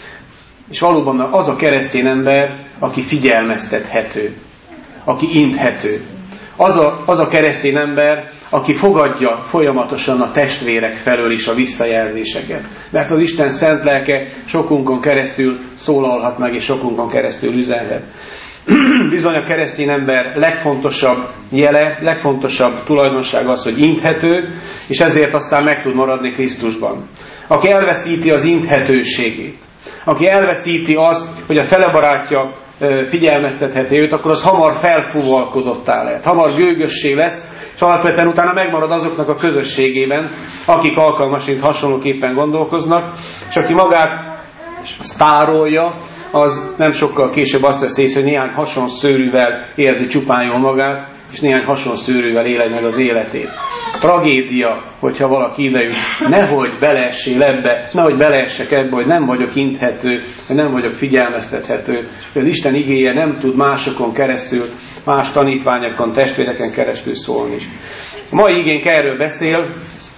És valóban az a keresztény ember, aki figyelmeztethető, aki inthető. Az a, az a keresztény ember, aki fogadja folyamatosan a testvérek felől is a visszajelzéseket. Mert az Isten szent lelke sokunkon keresztül szólalhat meg, és sokunkon keresztül üzenhet. Bizony a keresztény ember legfontosabb jele, legfontosabb tulajdonság az, hogy inthető, és ezért aztán meg tud maradni Krisztusban. Aki elveszíti az inthetőségét, aki elveszíti azt, hogy a fele barátja figyelmeztetheti őt, akkor az hamar felfúvalkodottá lehet, hamar gőgössé lesz, és alapvetően utána megmarad azoknak a közösségében, akik alkalmasint hasonlóképpen gondolkoznak, és aki magát sztárolja, az nem sokkal később azt vesz észre, hogy néhány hasonszőrűvel érzi csupán jól magát, és néhány hasonszőrűvel éled meg az életét. Tragédia, hogyha valaki idejük, nehogy beleessél ebbe, nehogy beleessek ebbe, hogy nem vagyok inthető, hogy nem vagyok figyelmeztethető, hogy az Isten igéje nem tud másokon keresztül, más tanítványokon, testvéreken keresztül szólni. A mai igénk erről beszél,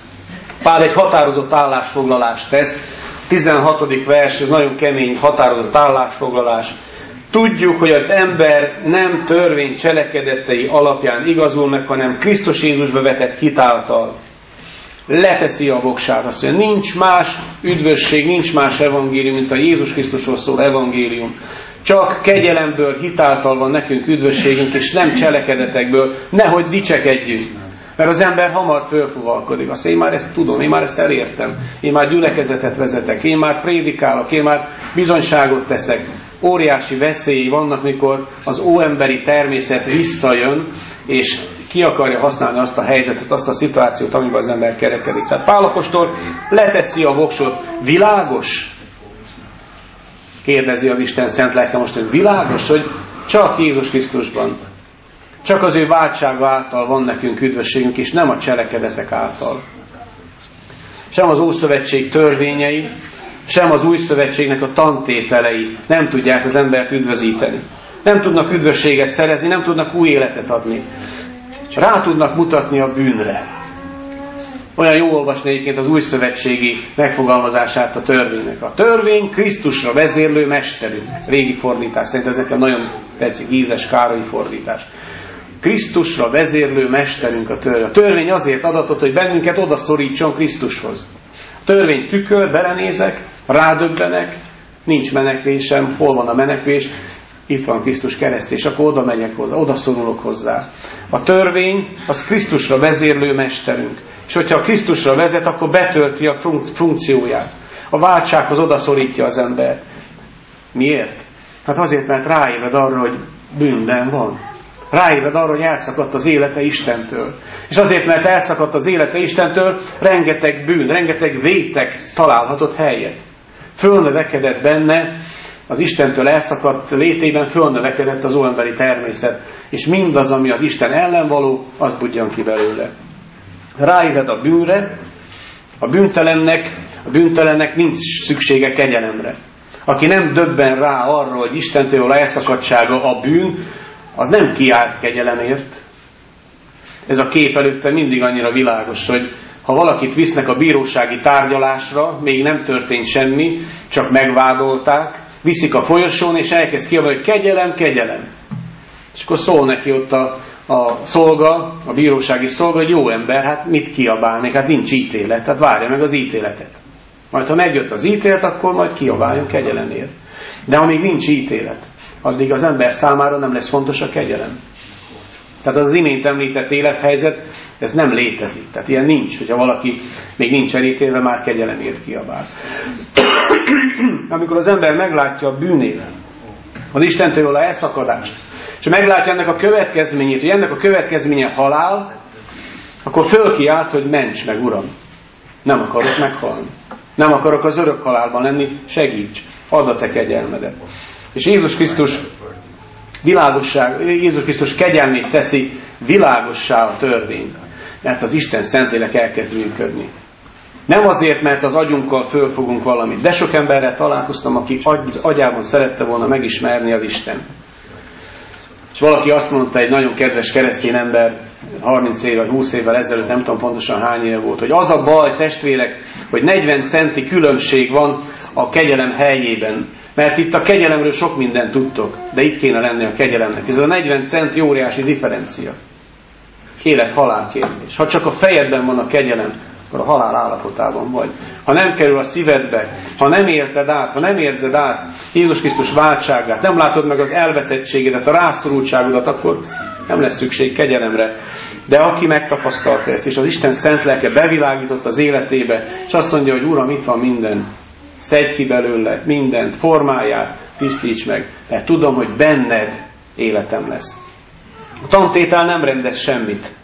Pál egy határozott állásfoglalást tesz, tizenhatodik vers, ez nagyon kemény, határozott állásfoglalás. Tudjuk, hogy az ember nem törvény cselekedetei alapján igazul meg, hanem Krisztus Jézusba vetett hit által. Leteszi a voksát, azt mondja, nincs más üdvösség, nincs más evangélium, mint a Jézus Krisztusról szól evangélium. Csak kegyelemből, hit által van nekünk üdvösségünk, és nem cselekedetekből, nehogy dicsekedjünk. Mert az ember hamar fölfuvalkodik. Azt én már ezt tudom, én már ezt elértem. Én már gyülekezetet vezetek, én már prédikálok, én már bizonyságot teszek. Óriási veszélyei vannak, mikor az óemberi természet visszajön, és ki akarja használni azt a helyzetet, azt a szituációt, amiben az ember kerekedik. Tehát Pál apostol leteszi a voksot. Világos? Kérdezi az Isten szent lelke most, hogy világos, hogy csak Jézus Krisztusban. Csak az ő váltsága által van nekünk üdvösségünk, és nem a cselekedetek által. Sem az Ószövetség törvényei, sem az Új Szövetségnek a tantételei nem tudják az embert üdvözíteni. Nem tudnak üdvösséget szerezni, nem tudnak új életet adni. Rá tudnak mutatni a bűnre. Olyan jó olvasni egyébként az újszövetségi megfogalmazását a törvénynek. A törvény Krisztusra vezérlő mesterünk. Régi fordítás, szerintem ez nekem nagyon tetszik, ízes, Károlyi fordítás. Krisztusra vezérlő mesterünk a törvény. A törvény azért adatott, hogy bennünket odaszorítson Krisztushoz. A törvény tükör, belenézek, rádöbbenek, nincs menekvésem, hol van a menekvés? Itt van Krisztus kereszt, és akkor oda megyek hozzá, oda szorulok hozzá. A törvény az Krisztusra vezérlő mesterünk. És hogyha Krisztusra vezet, akkor betölti a funkcióját. A váltsághoz odaszorítja az ember. Miért? Hát azért, mert ráébred arra, hogy bűnben van. Ráébred arra, hogy elszakadt az élete Istentől. És azért, mert elszakadt az élete Istentől, rengeteg bűn, rengeteg vétek találhatott helyet. Fölnövekedett benne, az Istentől elszakadt létében fölnövekedett az óemberi természet. És mindaz, ami az Isten ellen való, az budjan ki belőle. Ráébred a bűnre, a bűntelennek, a bűntelennek nincs szüksége kegyelemre. Aki nem döbben rá arra, hogy Istentől a elszakadtsága a bűn, az nem kiárt kegyelemért. Ez a kép előtte mindig annyira világos, hogy ha valakit visznek a bírósági tárgyalásra, még nem történt semmi, csak megvádolták, viszik a folyosón, és elkezd kiabálni, hogy kegyelem, kegyelem. És akkor szól neki ott a, a szolga, a bírósági szolga, hogy jó ember, hát mit kiabálni, hát nincs ítélet, tehát várja meg az ítéletet. Majd ha megjött az ítélet, akkor majd kiabáljon kegyelemért. De amíg nincs ítélet, addig az ember számára nem lesz fontos a kegyelem. Tehát az, az imént említett élethelyzet, ez nem létezik. Tehát ilyen nincs, hogyha valaki még nincs elítélve, már kegyelemért kiabál. Amikor az ember meglátja a bűnét, az Istentől való elszakadást, és meglátja ennek a következményét, hogy ennek a következménye halál, akkor fölkiált, hogy ments meg, Uram. Nem akarok meghalni. Nem akarok az örök halálban lenni, segíts, add a te kegyelmedet. És Jézus Krisztus világosság, Jézus Krisztus kegyelmét teszi világossá a törvényt, mert az Isten Szentlélek elkezd működni. Nem azért, mert az agyunkkal fölfogunk valamit, de sok emberrel találkoztam, aki agy, agyában szerette volna megismerni az Isten. És valaki azt mondta, egy nagyon kedves keresztény ember, harminc évvel, húsz évvel ezelőtt, nem tudom pontosan hány éve volt, hogy az a baj, testvérek, hogy negyven centi különbség van a kegyelem helyében. Mert itt a kegyelemről sok mindent tudtok, de itt kéne lenni a kegyelemnek. Ez a negyven centi óriási differencia. Élet-halál kérdés. Ha csak a fejedben van a kegyelem, akkor a halál állapotában vagy. Ha nem kerül a szívedbe, ha nem érted át, ha nem érzed át Jézus Krisztus váltságát, nem látod meg az elveszettségedet, a rászorultságodat, akkor nem lesz szükség kegyelemre. De aki megtapasztalta ezt, és az Isten szent lelke bevilágított az életébe, és azt mondja, hogy Uram, itt van minden, szedj ki belőle mindent, formáját, tisztíts meg, mert tudom, hogy benned életem lesz. A tantétel nem rendez semmit.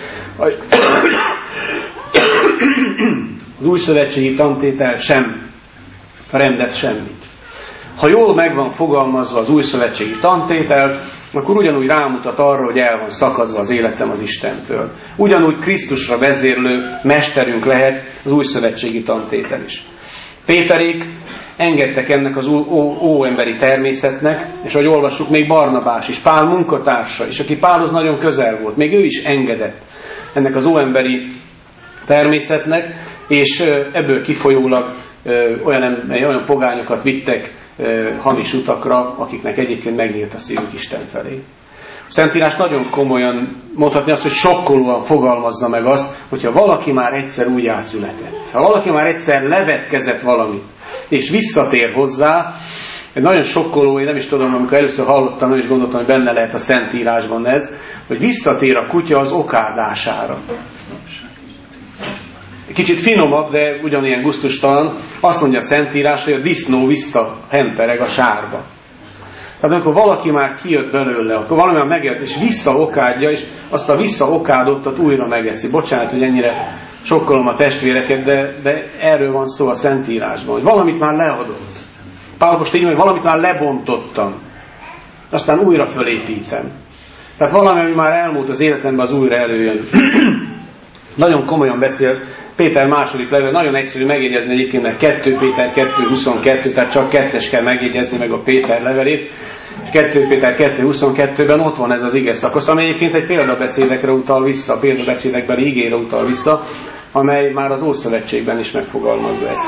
Az újszövetségi tantétel sem rendez semmit. Ha jól meg van fogalmazva az újszövetségi tantétel, akkor ugyanúgy rámutat arra, hogy el van szakadva az életem az Istentől. Ugyanúgy Krisztusra vezérlő mesterünk lehet az újszövetségi tantétel is. Péterék engedtek ennek az óemberi természetnek, és ahogy olvassuk, még Barnabás is, Pál munkatársa, és aki Pálhoz nagyon közel volt, még ő is engedett ennek az óemberi természetnek, és ebből kifolyólag olyan, olyan pogányokat vittek hamis utakra, akiknek egyébként megnyílt a szívük Isten felé. A Szentírás nagyon komolyan mondhatni azt, hogy sokkolóan fogalmazza meg azt, hogyha valaki már egyszer újjászületett, ha valaki már egyszer levetkezett valamit, és visszatér hozzá, ez nagyon sokkoló, én nem is tudom, amikor először hallottam, nem is gondoltam, hogy benne lehet a Szentírásban ez, hogy visszatér a kutya az okárdására. Kicsit finomabb, de ugyanilyen gusztustalan, azt mondja a Szentírás, hogy a disznó visszahempereg a sárba. Tehát amikor valaki már kijött belőle, akkor valami már megjött, és visszaokádja, és azt a visszaokádottat újra megeszi. Bocsánat, hogy ennyire sokkolom a testvéreket, de, de erről van szó a Szentírásban, hogy valamit már leadott. Pál most így, hogy valamit már lebontottam, aztán újra fölépítem. Tehát valami, ami már elmúlt az életemben, az újra előjön. Nagyon komolyan beszél Péter második levél, nagyon egyszerű megjegyezni egyébként, mert kettő Péter kettő huszonkettő, tehát csak kettes kell megjegyezni meg a Péter levelét. kettő Péter kettő huszonkettőben ott van ez az ige szakasz, ami egyébként egy példabeszédekre utal vissza, példabeszédekbeli igére utal vissza, amely már az Ószövetségben is megfogalmazza ezt.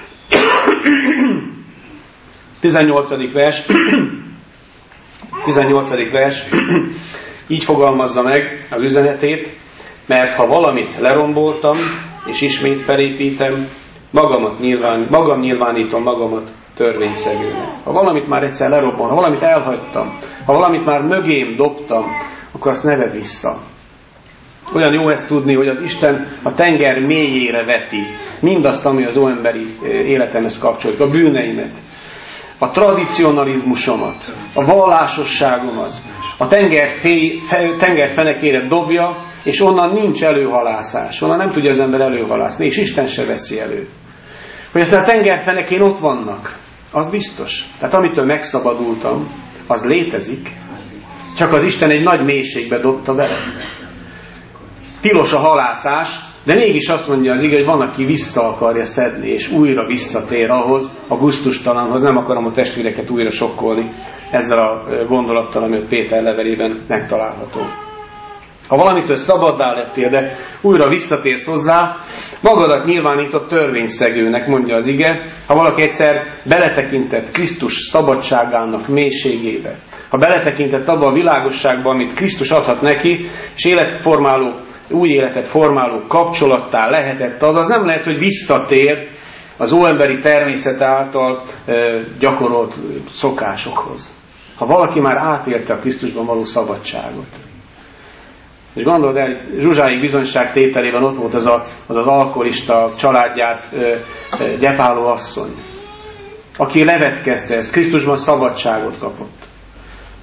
tizennyolcadik vers, tizennyolcadik vers így fogalmazza meg az üzenetét, mert ha valamit leromboltam, és ismét felépítem, magamat nyilván, magam nyilvánítom magamat törvényszegőnek. Ha valamit már egyszer lerobban, ha valamit elhagytam, ha valamit már mögém dobtam, akkor azt ne vedd vissza. Olyan jó ezt tudni, hogy az Isten a tenger mélyére veti mindazt, ami az óemberi életemhez kapcsolódik, a bűneimet, a tradicionalizmusomat, a vallásosságomat, a tenger, fély, tenger fenekére dobja, és onnan nincs előhalászás, onnan nem tudja az ember előhalászni, és Isten se veszi elő. Hogy aztán a tengerfenekén ott vannak, az biztos. Tehát amitől megszabadultam, az létezik, csak az Isten egy nagy mélységbe dobta bele. Tilos a halászás, de mégis azt mondja az ige, hogy van, aki vissza akarja szedni, és újra visszatér ahhoz, a gusztustalanhoz. Nem akarom a testvéreket újra sokkolni ezzel a gondolattal, amit Péter levelében megtalálható. Ha valamitől szabaddá lettél, de újra visszatérsz hozzá, magadat nyilvánított törvényszegőnek, mondja az ige, ha valaki egyszer beletekintett Krisztus szabadságának mélységébe, ha beletekintett abba a világosságba, amit Krisztus adhat neki, és életformáló, új életet formáló kapcsolattá lehetett, az az nem lehet, hogy visszatér az óemberi természet által e, gyakorolt szokásokhoz. Ha valaki már átélte a Krisztusban való szabadságot. És gondold el, Zsuzsái bizonyság tételében ott volt az a, az, az alkoholista családját ö, ö, gyepáló asszony, aki levetkezte ezt, Krisztusban szabadságot kapott.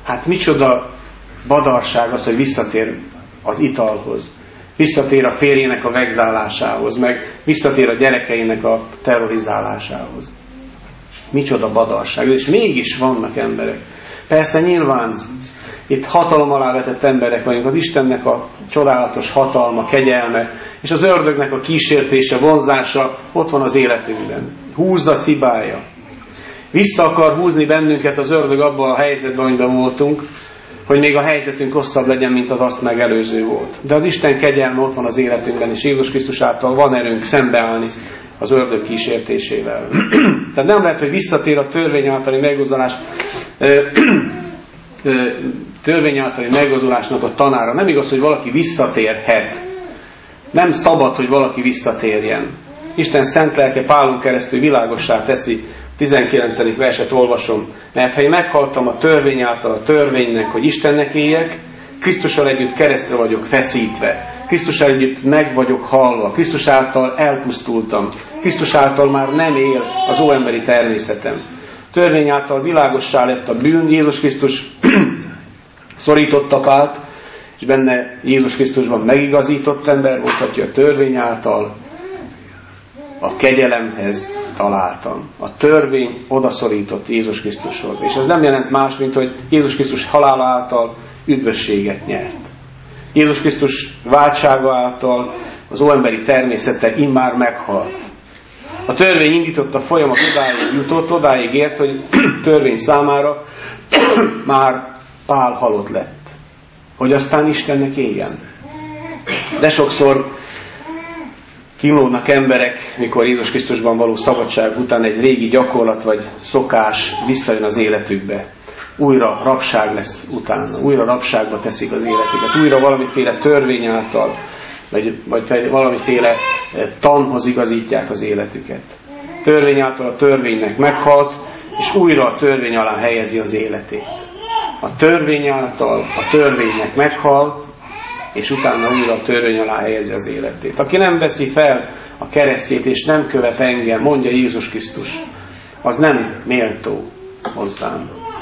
Hát micsoda badarság az, hogy visszatér az italhoz. Visszatér a férjének a vegzálásához, meg visszatér a gyerekeinek a terrorizálásához. Micsoda badarság. És mégis vannak emberek. Persze nyilván itt hatalom alá vetett emberek vagyunk, az Istennek a csodálatos hatalma, kegyelme, és az ördögnek a kísértése, vonzása ott van az életünkben. Húzza, cibálja. Vissza akar húzni bennünket az ördög abban a helyzetben, amiben voltunk, hogy még a helyzetünk rosszabb legyen, mint az azt megelőző volt. De az Isten kegyelme ott van az életünkben, és Jézus Krisztus által van erőnk szembeállni az ördög kísértésével. Tehát nem lehet, hogy visszatér a törvény általi megigazulás, törvény általi megigazulásnak a tanára. Nem igaz, hogy valaki visszatérhet. Nem szabad, hogy valaki visszatérjen. Isten szent lelke Pálon keresztül világossá teszi. tizenkilencedik verset olvasom. Mert ha én meghaltam a törvény által a törvénynek, hogy Istennek éljek, Krisztussal együtt keresztre vagyok feszítve. Krisztussal együtt meg vagyok halva. Krisztus által elpusztultam. Krisztus által már nem él az óemberi természetem. Törvény által világossá lett a bűn. Jézus Krisztus szorította Pált, és benne Jézus Krisztusban megigazított ember volt, aki a törvény által a kegyelemhez találtam. A törvény odaszorított Jézus Krisztushoz. És ez nem jelent más, mint hogy Jézus Krisztus halála által üdvösséget nyert. Jézus Krisztus váltsága által az óemberi természete immár meghalt. A törvény indította folyamat odáig jutott, odáig ért, hogy törvény számára már Pál halott lett. Hogy aztán Istennek éljen. De sokszor kínlódnak emberek, mikor Jézus Krisztusban való szabadság után egy régi gyakorlat vagy szokás visszajön az életükbe. Újra rabság lesz utána, újra rabságba teszik az életüket, újra valamiféle törvény által, vagy, vagy valamiféle tanhoz igazítják az életüket. Törvény által a törvénynek meghalt, és újra a törvény alá helyezi az életét. A törvény által a törvénynek meghalt, és utána újra a törvény alá helyezi az életét. Aki nem veszi fel a keresztjét, és nem követ engem, mondja Jézus Krisztus, az nem méltó hozzám.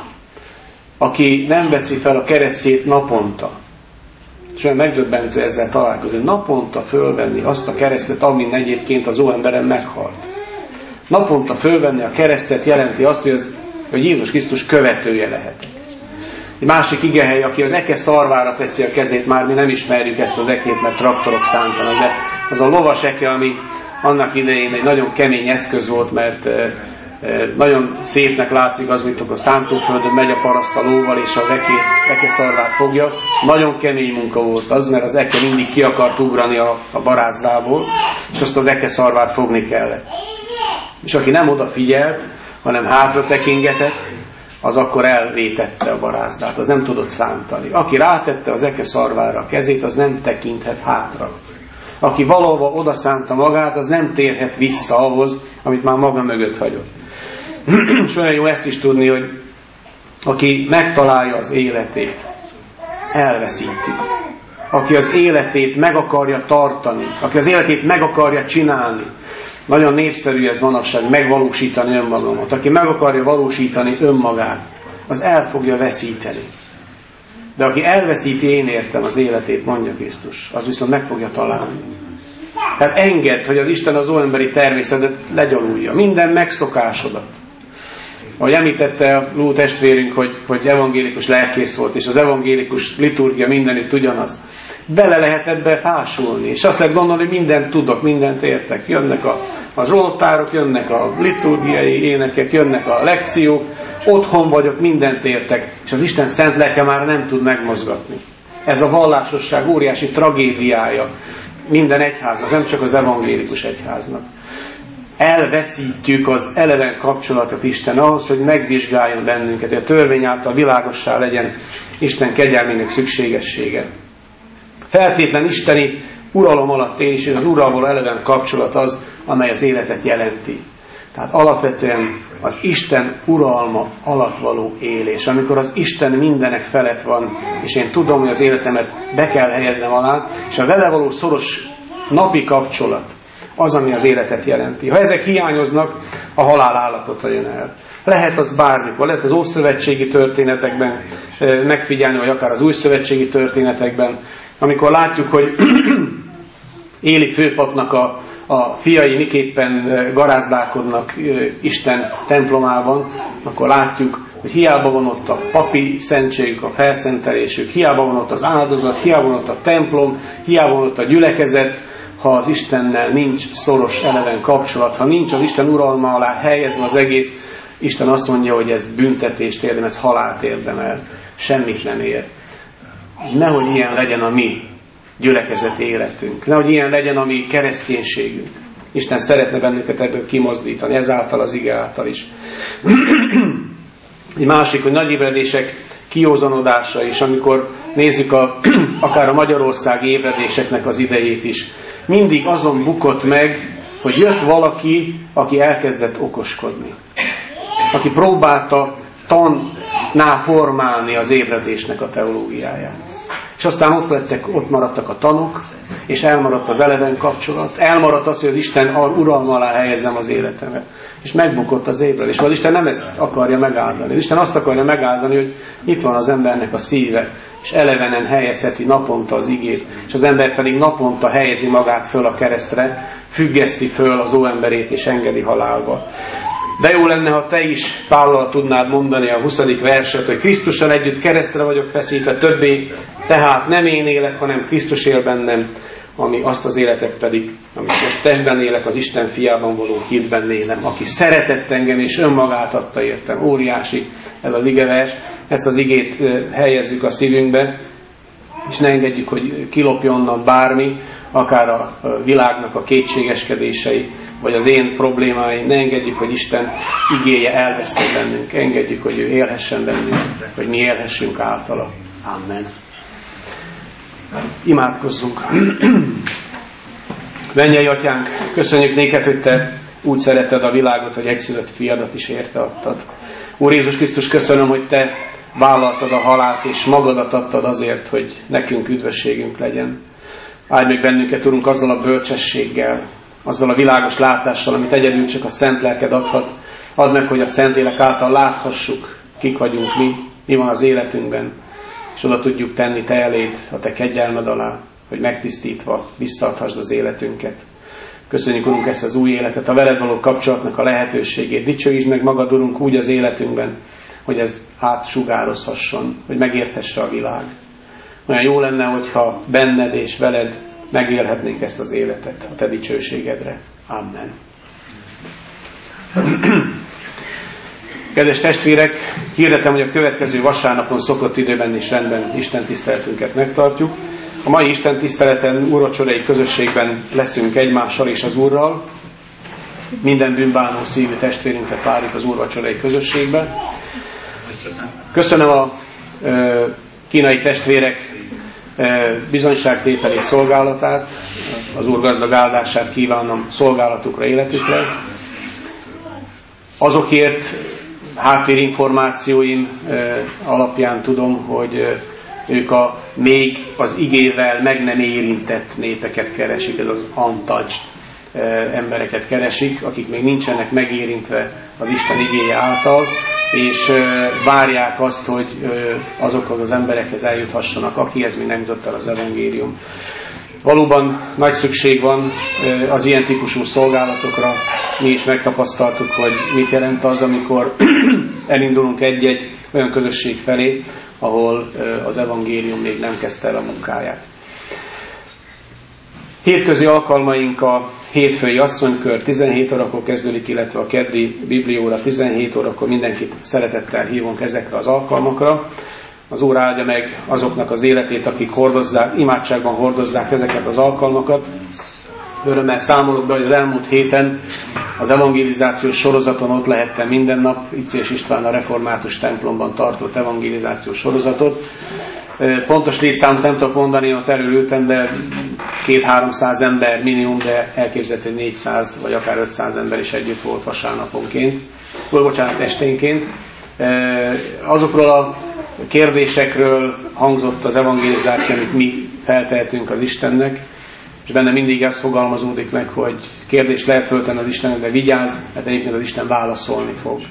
Aki nem veszi fel a keresztjét naponta, és olyan megdöbbentő ezzel találkozni, naponta fölvenni azt a keresztet, amin egyébként az óemberem meghalt. Naponta fölvenni a keresztet jelenti azt, hogy, az, hogy Jézus Krisztus követője lehet. Egy másik igehely, aki az eke szarvára teszi a kezét, már mi nem ismerjük ezt az ekét, mert traktorok szántanak, de az a lovas eke, ami annak idején egy nagyon kemény eszköz volt, mert e, e, nagyon szépnek látszik az, mint a szántóföldön megy a paraszt a lóval, és az eke, eke szarvát fogja. Nagyon kemény munka volt az, mert az eke mindig ki akart ugrani a, a barázdából, és azt az eke szarvát fogni kellett. És aki nem odafigyelt, hanem hátra tekingetett, az akkor elvétette a barázdát, az nem tudott szántani. Aki rátette az eke szarvára a kezét, az nem tekinthet hátra. Aki valahova odaszánta magát, az nem térhet vissza ahhoz, amit már maga mögött hagyott. És olyan jó ezt is tudni, hogy aki megtalálja az életét, elveszíti. Aki az életét meg akarja tartani, aki az életét meg akarja csinálni, nagyon népszerű ez manapság, megvalósítani önmagamat. Aki meg akarja valósítani önmagát, az el fogja veszíteni. De aki elveszíti, én értem az életét, mondja Krisztus, az viszont meg fogja találni. Tehát engedd, hogy az Isten az óemberi természetet legyalulja. Minden megszokásodat. Ahogy említette a Ló testvérünk, hogy, hogy evangélikus lelkész volt, és az evangélikus liturgia mindenütt ugyanaz. Bele lehet ebbe fásulni, és azt lehet gondolni, hogy mindent tudok, mindent értek. Jönnek a, a zsoltárok, jönnek a liturgiai énekek, jönnek a lekciók, otthon vagyok, mindent értek, és az Isten szent lelke már nem tud megmozgatni. Ez a vallásosság óriási tragédiája minden egyháznak, nem csak az evangélikus egyháznak. Elveszítjük az eleven kapcsolatot Isten ahhoz, hogy megvizsgáljon bennünket, hogy a törvény által világossá legyen Isten kegyelmének szükségessége. Feltétlen isteni uralom alatt él, és az uralommal eleven kapcsolat az, amely az életet jelenti. Tehát alapvetően az Isten uralma alatt való élés. Amikor az Isten mindenek felett van, és én tudom, hogy az életemet be kell helyeznem alá, és a vele való szoros napi kapcsolat az, ami az életet jelenti. Ha ezek hiányoznak, a halál állapota jön el. Lehet az bármikor, lehet az ószövetségi történetekben megfigyelni, vagy akár az újszövetségi történetekben, amikor látjuk, hogy Éli főpapnak a, a fiai miképpen garázdálkodnak Isten templomában, akkor látjuk, hogy hiába van ott a papi szentségük, a felszentelésük, hiába van ott az áldozat, hiába van ott a templom, hiába van ott a gyülekezet, ha az Istennel nincs szoros eleven kapcsolat, ha nincs az Isten uralma alá helyezve az egész, Isten azt mondja, hogy ez büntetést érdemel, ez halált érdemel, semmitlen ér. Nehogy ilyen legyen a mi gyülekezeti életünk, nehogy ilyen legyen a mi kereszténységünk. Isten szeretne bennünket ebből kimozdítani, ezáltal az ige által is. Egy másik, hogy nagy ébredések kiózanodása is, amikor nézzük a, akár a magyarországi ébredéseknek az idejét is, mindig azon bukott meg, hogy jött valaki, aki elkezdett okoskodni. Aki próbálta tanná formálni az ébredésnek a teológiáját. És aztán ott, lettek, ott maradtak a tanok, és elmaradt az eleven kapcsolat, elmaradt az, hogy az Isten uralma alá helyezzem az életemet. És megbukott az ébredés. Az Isten nem ezt akarja megáldani. Isten azt akarja megáldani, hogy itt van az embernek a szíve, és elevenen helyezheti naponta az igét, és az ember pedig naponta helyezi magát föl a keresztre, függeszti föl az óemberét, és engedi halálba. De jó lenne, ha te is Pállal tudnád mondani a huszadik verset, hogy Krisztussal együtt keresztre vagyok feszítve többé, tehát nem én élek, hanem Krisztus él bennem, ami azt az életet pedig, amit most testben élek, az Isten fiában való hitben élem, aki szeretett engem és önmagát adta értem. Óriási ez az igevers, ezt az igét helyezzük a szívünkbe, és ne engedjük, hogy kilopjon onnan bármi, akár a világnak a kétségeskedései, vagy az én problémáim, ne engedjük, hogy Isten igéje elveszten bennünk, engedjük, hogy ő élhessen bennünk, hogy mi élhessünk általa. Amen. Imádkozzunk. Mennyei Atyánk, köszönjük néked, hogy te úgy szereted a világot, hogy egyszülött fiadat is érte adtad. Úr Jézus Krisztus, köszönöm, hogy te vállaltad a halált, és magadat adtad azért, hogy nekünk üdvösségünk legyen. Áldj meg bennünket, Urunk, azzal a bölcsességgel, azzal a világos látással, amit egyedül csak a Szent Lelked adhat. Add meg, hogy a Szentlélek által láthassuk, kik vagyunk mi, mi van az életünkben, és oda tudjuk tenni te eléd, a te kegyelmed alá, hogy megtisztítva visszaadhassd az életünket. Köszönjük, Urunk, ezt az új életet, a veled való kapcsolatnak a lehetőségét. Dicsőítsd meg magad, Urunk, úgy az életünkben, hogy ez átsugározhasson, hogy megérthesse a világ. Olyan jó lenne, hogyha benned és veled megélhetnénk ezt az életet a te dicsőségedre. Amen. Kedves testvérek, hirdetem, hogy a következő vasárnapon szokott időben és rendben Isten tiszteletünket megtartjuk. A mai Isten tiszteleten úrvacsorai közösségben leszünk egymással és az Úrral. Minden bűnbánó szívű testvérünket várjuk az úrvacsorai közösségbe. Köszönöm a e, kínai testvérek e, bizonyságtételi szolgálatát, az Úr gazdag áldását kívánom szolgálatukra, életükre. Azokért háttérinformációim e, alapján tudom, hogy e, ők a még az igével meg nem érintett népeket keresik, ez az untouched embereket keresik, akik még nincsenek megérintve az Isten igéje által, és várják azt, hogy azokhoz az emberekhez eljuthassanak, akihez még nem jutott el az evangélium. Valóban nagy szükség van az ilyen típusú szolgálatokra. Mi is megtapasztaltuk, hogy mit jelent az, amikor elindulunk egy-egy olyan közösség felé, ahol az evangélium még nem kezdte el a munkáját. Hétközi alkalmaink a hétfői asszonykör tizenhét órakor kezdődik, illetve a keddi biblióra tizenhét órakor. Mindenkit szeretettel hívunk ezekre az alkalmakra. Az Úr áldja meg azoknak az életét, akik hordozzák, imádságban hordozzák ezeket az alkalmakat. Örömmel számolok be, hogy az elmúlt héten az evangelizációs sorozaton ott lehettem minden nap. Icés István a református templomban tartott evangelizációs sorozatot. Pontos létszámot nem tudok mondani, ott előültem, de két-háromszáz ember minimum, de elképzelhető, hogy négyszáz vagy akár ötszáz ember is együtt volt vasárnaponként, vagy bocsánat, esténként. Azokról a kérdésekről hangzott az evangelizáció, amit mi feltehetünk az Istennek, és benne mindig ez fogalmazódik meg, hogy kérdést lehet föltenni az Istennek, de vigyázz, mert egyébként az Isten válaszolni fog.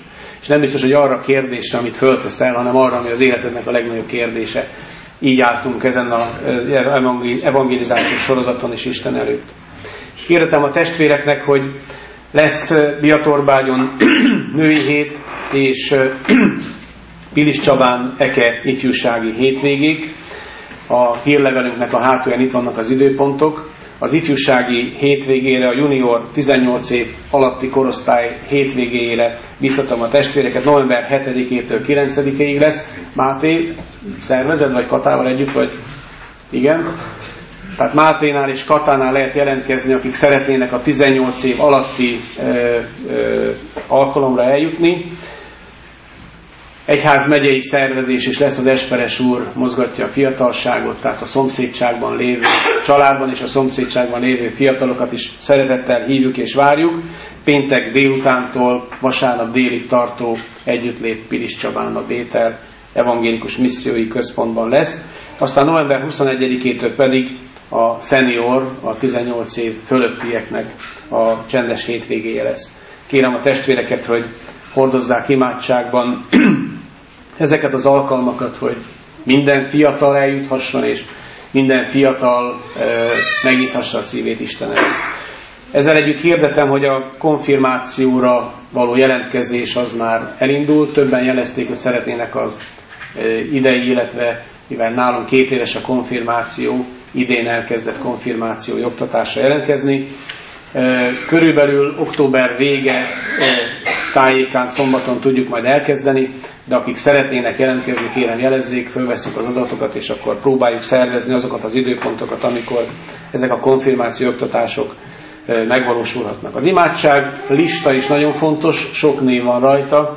és nem biztos, hogy arra a kérdésre, amit fölteszel, hanem arra, ami az életednek a legnagyobb kérdése. Így álltunk ezen az evangelizációs sorozaton is Isten előtt. Hirdetem a testvéreknek, hogy lesz Biatorbágyon női hét, és Pilis Csabán eke ifjúsági hétvégéig. A hírlevelünknek a hátulján itt vannak az időpontok. Az ifjúsági hétvégére, a junior tizennyolc év alatti korosztály hétvégére biztatom a testvéreket, november hetedikétől kilencedikéig lesz. Máté, szervezed, vagy Katával együtt, vagy? Igen. Tehát Máténál és Katánál lehet jelentkezni, akik szeretnének a tizennyolc év alatti ö, ö, alkalomra eljutni. Egyházmegyei szervezés is lesz, az Esperes úr mozgatja a fiatalságot, tehát a szomszédságban lévő családban és a szomszédságban lévő fiatalokat is szeretettel hívjuk és várjuk. Péntek délutántól vasárnap délig tartó együttlét Pilis Csabán a Bétel evangélikus missziói központban lesz. Aztán november huszonegyedikétől pedig a senior, a tizennyolc év fölöttieknek a csendes hétvégéje lesz. Kérem a testvéreket, hogy hordozzák imádságban ezeket az alkalmakat, hogy minden fiatal eljuthasson, és minden fiatal e, megnyithassa a szívét Isten előtt. Ezzel együtt hirdetem, hogy a konfirmációra való jelentkezés az már elindult. Többen jelezték, hogy szeretnének az e, idei, illetve mivel nálunk két éves a konfirmáció, idén elkezdett konfirmáció oktatásra jelentkezni. Körülbelül október vége tájékán szombaton tudjuk majd elkezdeni, de akik szeretnének jelentkezni, kérem jelezzék, fölveszünk az adatokat, és akkor próbáljuk szervezni azokat az időpontokat, amikor ezek a konfirmáció oktatások megvalósulhatnak. Az imádság lista is nagyon fontos, sok név van rajta.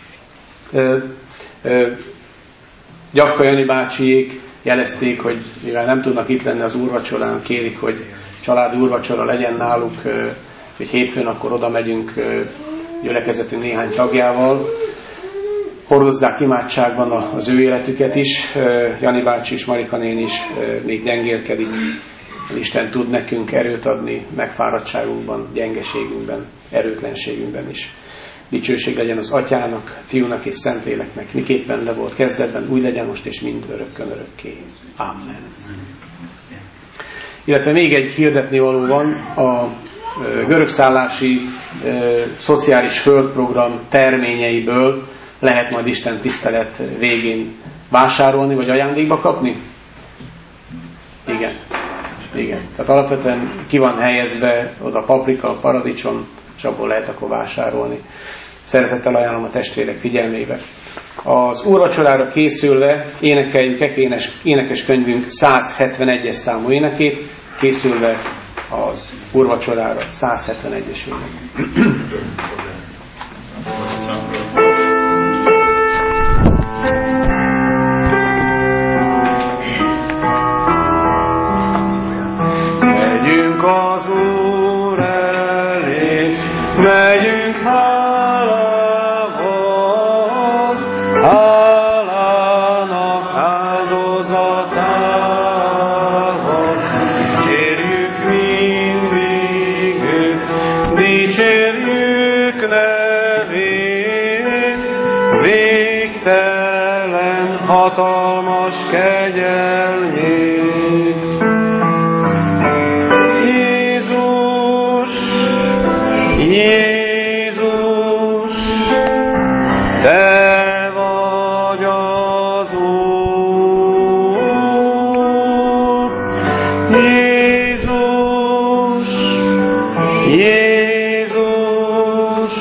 Gyapka Jani bácsiék jelezték, hogy mivel nem tudnak itt lenni az úrvacsorán, kérik, hogy családi úrvacsora legyen náluk, hogy hétfőn akkor oda megyünk gyülekezetünk néhány tagjával. Hordozzák imádságban az ő életüket is. Jani bácsi és Marika nén is még gyengélkedik. Isten tud nekünk erőt adni megfáradtságunkban, gyengeségünkben, erőtlenségünkben is. Dicsőség legyen az Atyának, Fiúnak és Szentléleknek, miképpen le volt kezdetben, úgy legyen most és mind örökkön örökké. Amen. Illetve még egy hirdetni való van, a görögszállási e, szociális földprogram terményeiből lehet majd Isten tisztelet végén vásárolni, vagy ajándékba kapni? Igen. Igen. Tehát alapvetően ki van helyezve oda paprika, paradicsom, és abból lehet akkor vásárolni. Szeretettel ajánlom a testvérek figyelmébe. Az úrvacsorára készülve énekeljük énekes, énekes könyvünk száz hetvenegyes számú énekét, készülve az úrvacsorára száz hetvenegyes ének. Megyünk az Úr elé, megyünk hálával, hálának áldozatával. Dicsérjük mindig őt, dicsérjük nevét, végtelen hatalmas kegyelmét. Jézus, Te vagy az Úr. Jézus, Jézus,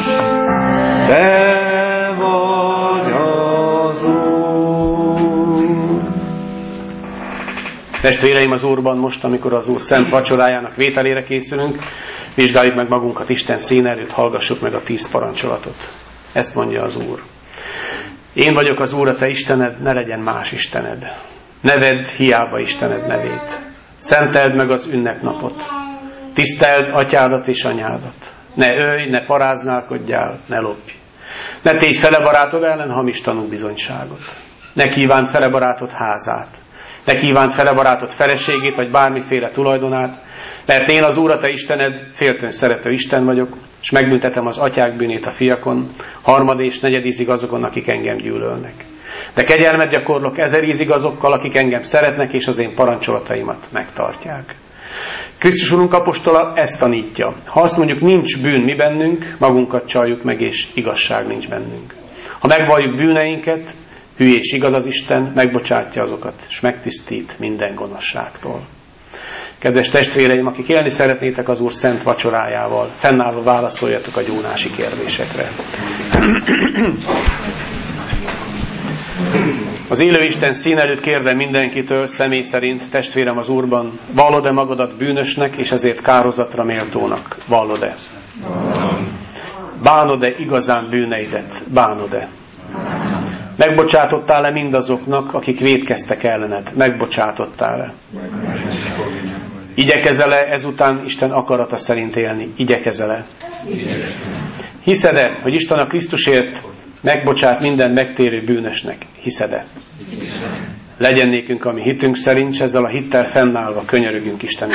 Te vagy az Úr. Testvéreim az Úrban, most, amikor az Úr szent vacsorájának vételére készülünk, vizsgáljuk meg magunkat Isten színe előtt, hallgassuk meg a tíz parancsolatot. Ezt mondja az Úr. Én vagyok az Úr, a te Istened, ne legyen más Istened. Ne vedd hiába Istened nevét. Szenteld meg az ünnepnapot. Tiszteld atyádat és anyádat. Ne ölj, ne paráználkodjál, ne lopj. Ne tégy fele barátod ellen hamis tanúbizonyságot. Ne kívánd fele barátod házát. Ne kívánt felebarátot, feleségét, vagy bármiféle tulajdonát, mert én az Úr, a te Istened, féltőn szerető Isten vagyok, és megbüntetem az atyák bűnét a fiakon, harmad és negyedízig azokon, akik engem gyűlölnek. De kegyelmet gyakorlok ezerízig azokkal, akik engem szeretnek, és az én parancsolataimat megtartják. Krisztus Urunk apostola ezt tanítja. Ha azt mondjuk, nincs bűn mi bennünk, magunkat csaljuk meg, és igazság nincs bennünk. Ha megvalljuk bűneinket, hű és igaz az Isten, megbocsátja azokat, és megtisztít minden gonoszságtól. Kedves testvéreim, akik élni szeretnétek az Úr szent vacsorájával, fennállva válaszoljatok a gyónási kérdésekre. Az élő Isten szín előtt kérdem mindenkitől, személy szerint, testvérem az Úrban, vallod-e magadat bűnösnek, és ezért kározatra méltónak? Vallod-e? Bánod-e igazán bűneidet? Bánod-e? Megbocsátottál-e mindazoknak, akik vétkeztek ellened? Megbocsátottál-e? Igyekezel-e ezután Isten akarata szerint élni? Igyekezel-e? Hiszed-e, hogy Isten a Krisztusért megbocsát minden megtérő bűnösnek? Hiszed-e? Legyen nékünk a mi hitünk szerint, és ezzel a hittel fennállva könyörögünk Istennek.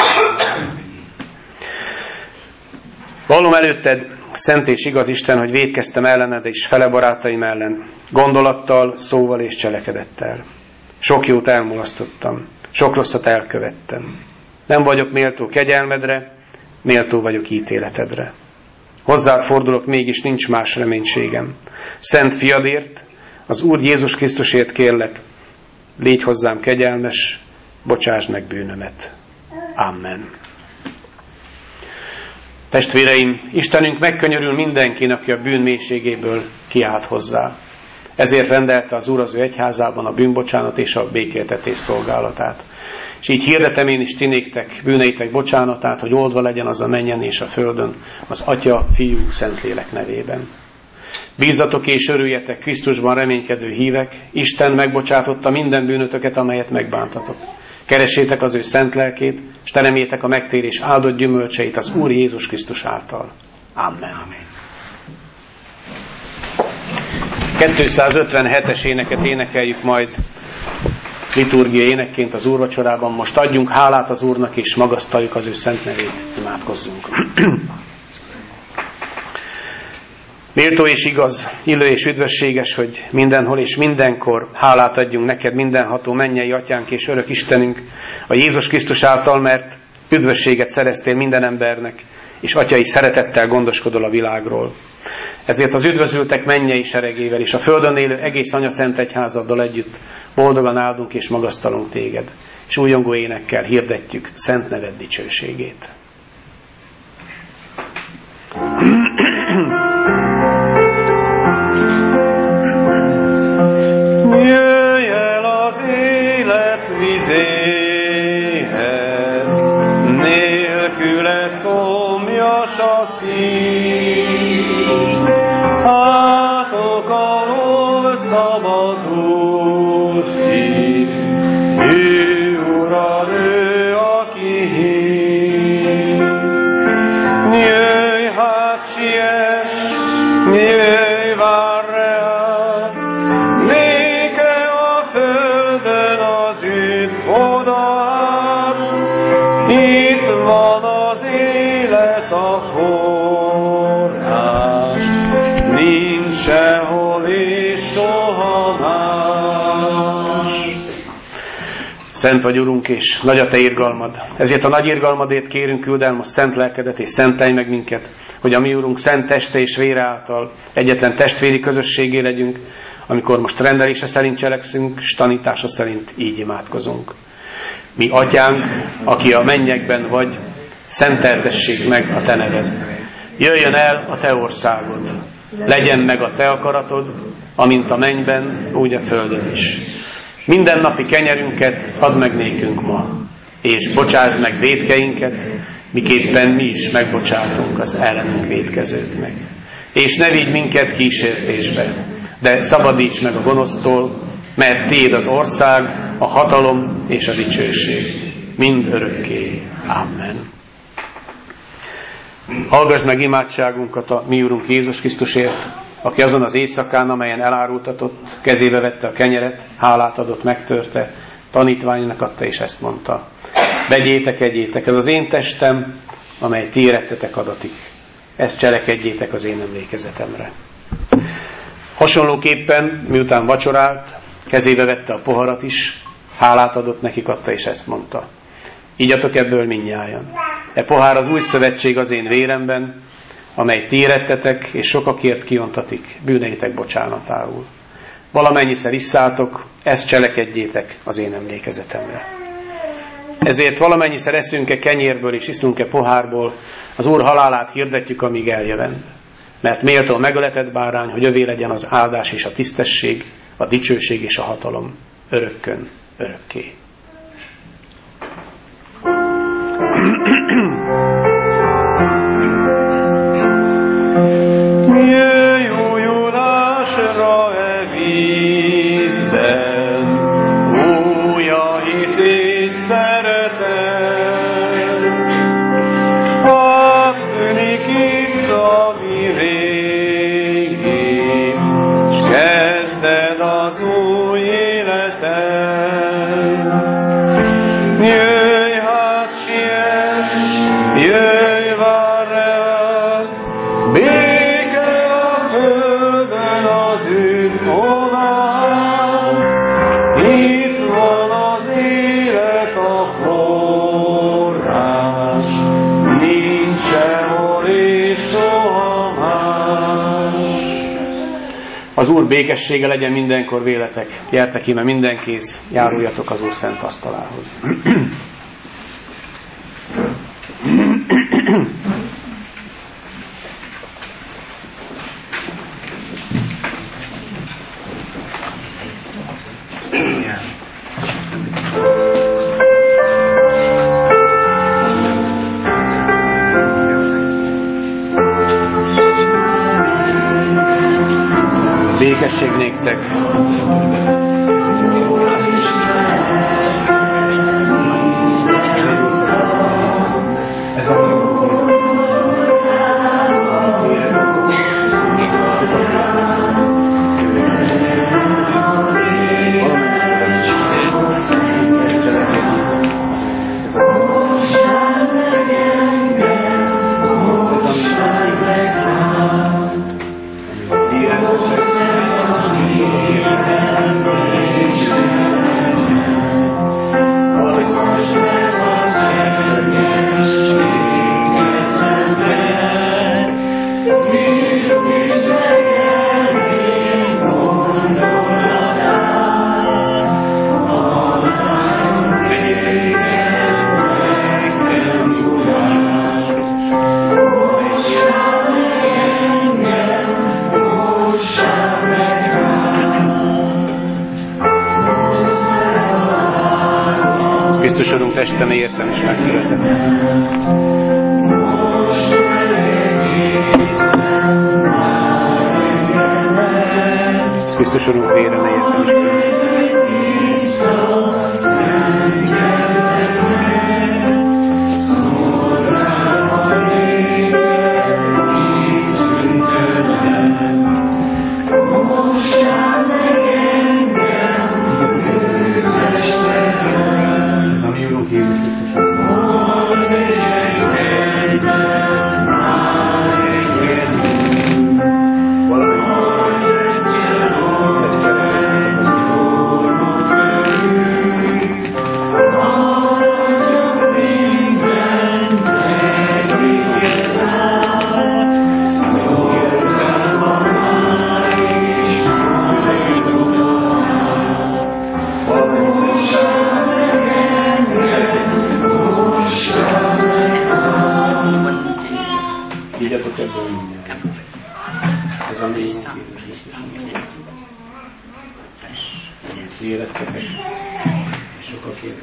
Vallom előtted, szent és igaz Isten, hogy vétkeztem ellened és fele barátaim ellen, gondolattal, szóval és cselekedettel. Sok jót elmulasztottam, sok rosszat elkövettem. Nem vagyok méltó kegyelmedre, méltó vagyok ítéletedre. Hozzád fordulok, mégis nincs más reménységem. Szent fiadért, az Úr Jézus Krisztusért kérlek, légy hozzám kegyelmes, bocsásd meg bűnömet. Amen. Testvéreim, Istenünk megkönyörül mindenkin, aki a bűn mélységéből kiállt hozzá. Ezért rendelte az Úr az ő egyházában a bűnbocsánat és a békéltetés szolgálatát. És így hirdetem én is ti néktek bűneitek bocsánatát, hogy oldva legyen az a mennyen és a földön, az Atya, Fiú, Szentlélek nevében. Bízzatok és örüljetek Krisztusban reménykedő hívek, Isten megbocsátotta minden bűnötöket, amelyet megbántatok. Keressétek az ő szent lelkét, és teremjétek a megtérés áldott gyümölcseit az Úr Jézus Krisztus által. Amen. kétszázötvenhetes éneket énekeljük majd liturgia énekként az úrvacsorában. Most adjunk hálát az Úrnak, és magasztaljuk az ő szent nevét, imádkozzunk. Méltó és igaz, illő és üdvösséges, hogy mindenhol és mindenkor hálát adjunk neked, mindenható mennyei atyánk és örök Istenünk, a Jézus Krisztus által, mert üdvösséget szereztél minden embernek, és atyai szeretettel gondoskodol a világról. Ezért az üdvözültek mennyei seregével és a földön élő egész Anya Szent Egyházaddal együtt boldogan áldunk és magasztalunk téged, és újongó énekkel hirdetjük szent neved dicsőségét. Jöjj el az élet vizéhez, nélküle szomjas a szív, átok alól szabadul szív, ő Urad, ő, aki hív. Jöjj hát, siess, jöjj, várj reád, néke a földön az üdv odaad, itt van az élet a forrás, nincs sehol és soha más. Szent vagy, Urunk, és nagy a te irgalmad. Ezért a nagy irgalmadért kérünk, küld el most szent lelkedet, és szentelj meg minket, hogy a mi Urunk szent teste és vére által egyetlen testvéri közösségé legyünk, amikor most rendelése szerint cselekszünk, és tanítása szerint így imádkozunk. Mi atyánk, aki a mennyekben vagy, szenteltessék meg a te neved. Jöjjön el a te országod. Legyen meg a te akaratod, amint a mennyben, úgy a földön is. Minden napi kenyerünket add meg nékünk ma, és bocsásd meg vétkeinket, miképpen mi is megbocsátunk az ellenünk vétkezőknek. És ne vigy minket kísértésbe, de szabadíts meg a gonosztól, mert tiéd az ország, a hatalom és a dicsőség, mind örökké. Amen. Hallgass meg imádságunkat a mi Úrunk Jézus Krisztusért, aki azon az éjszakán, amelyen elárultatott, kezébe vette a kenyeret, hálát adott, megtörte, tanítványnak adta, és ezt mondta: vegyétek, egyétek, ez az én testem, amely ti érettetek adatik. Ezt cselekedjétek az én emlékezetemre. Hasonlóképpen, miután vacsorált, kezébe vette a poharat is, hálát adott nekik, adta, és ezt mondta: igyatok ebből mindnyájan. E pohár az új szövetség az én véremben, amely ti érettetek, és sokakért kiontatik bűneitek bocsánatául. Valamennyiszer isszátok, ezt cselekedjétek az én emlékezetemre. Ezért valamennyiszer eszünk-e kenyérből és iszunk-e pohárból, az Úr halálát hirdetjük, amíg eljövend. Mert méltó a megöletett bárány, hogy övé legyen az áldás és a tisztesség, a dicsőség és a hatalom örökkön, örökké. Jöjj újulásra e vízben, újjait és szeretet. Hát tűnik itt a mi régi, s kezded az új életet. Jöjj hát, siess, jöjj, várj reád, béke a földön az üdv odán. Itt van az élet a forrás, nincs sehol és soha más. Az Úr békessége legyen mindenkor véletek. Gyertek íme minden kéz, járuljatok az Úr szent asztalához. Békesség néktek. Ez a Krisztusodunk testen értem és megtöretem. Krisztusodunk vére ne értem és Igyatok ebből mindjárt. Ez a mi érettetek, és sokakért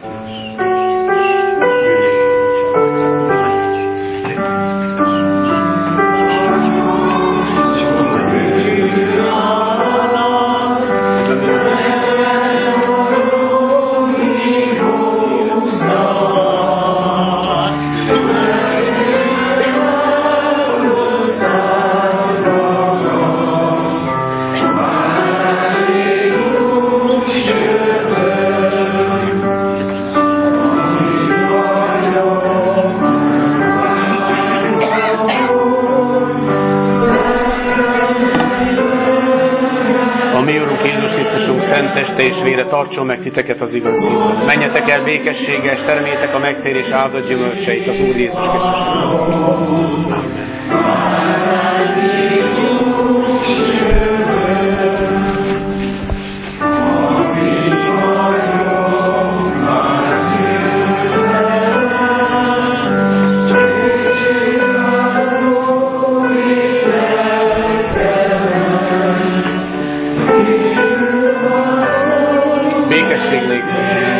Szent és vére tartson meg titeket az igaz hitben. Menjetek el békességgel, és termétek a megtérés áldott gyümölcseit az Úr Jézus Krisztus. Békesség néktek.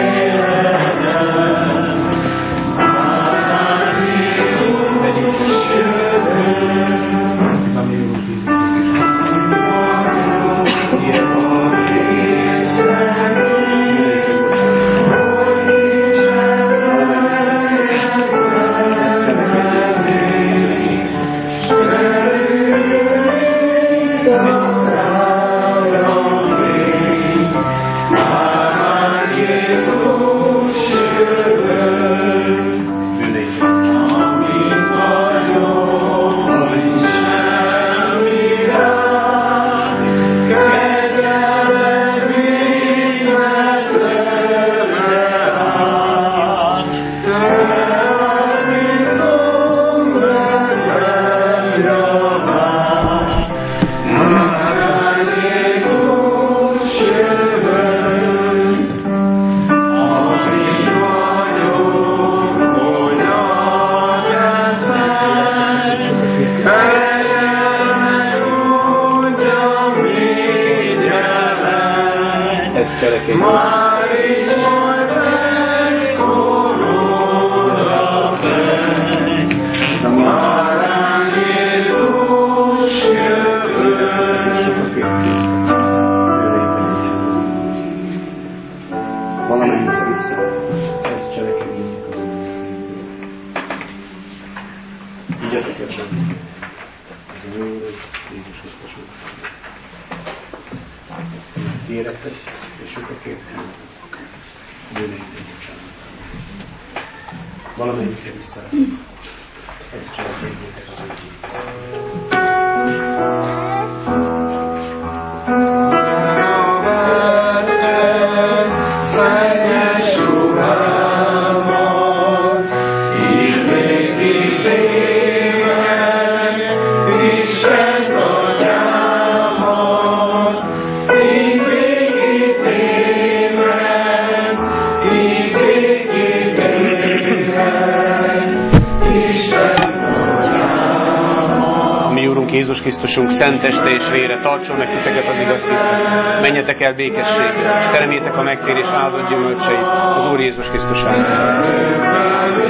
Jézus Krisztusunk szent teste és vére tartson meg titeket az igaz hitben. Menjetek el békességgel, és termétek a megtérés áldott gyümölcseit az Úr Jézus Krisztus által.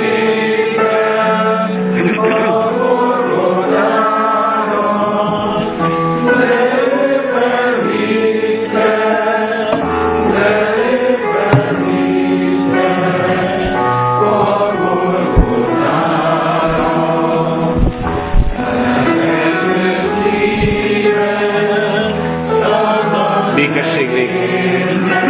Békesség néktek.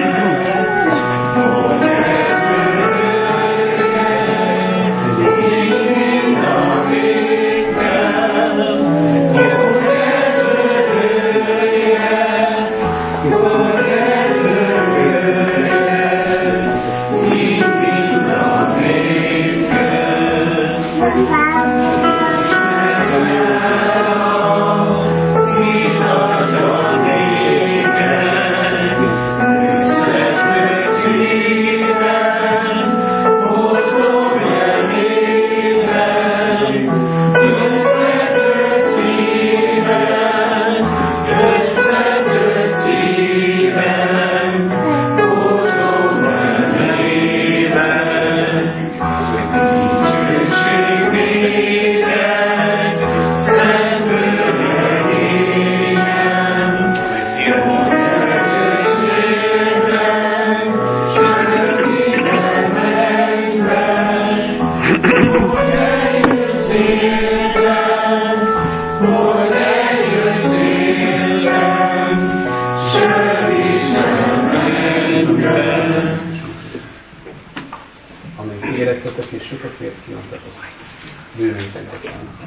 Érettetek és sokakért kívántatok. Bővítentek el.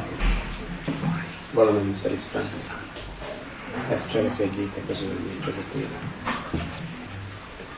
Valamennyiszer Isten. Ezt cselekedjétek az ő népezetében.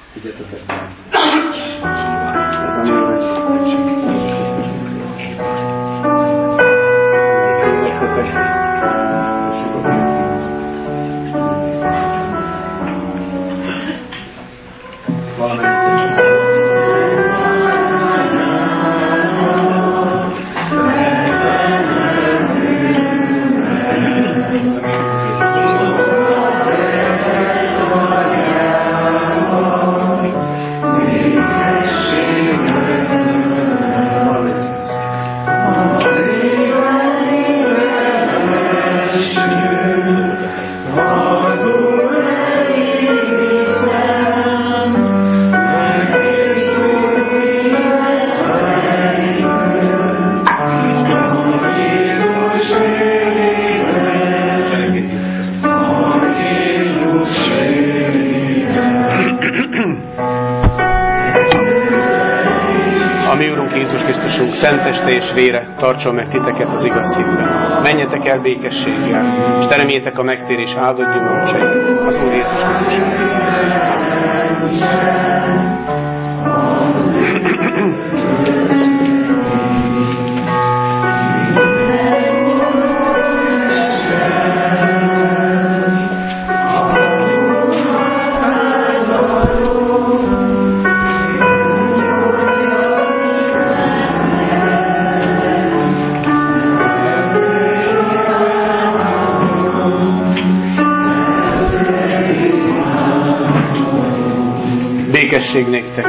Szent teste és vére tartson meg titeket az igaz hitben. Menjetek el békességgel, és teremjétek a megtérés áldott gyümölcseit az Úr Jézus Krisztusnak. Békesség néktek.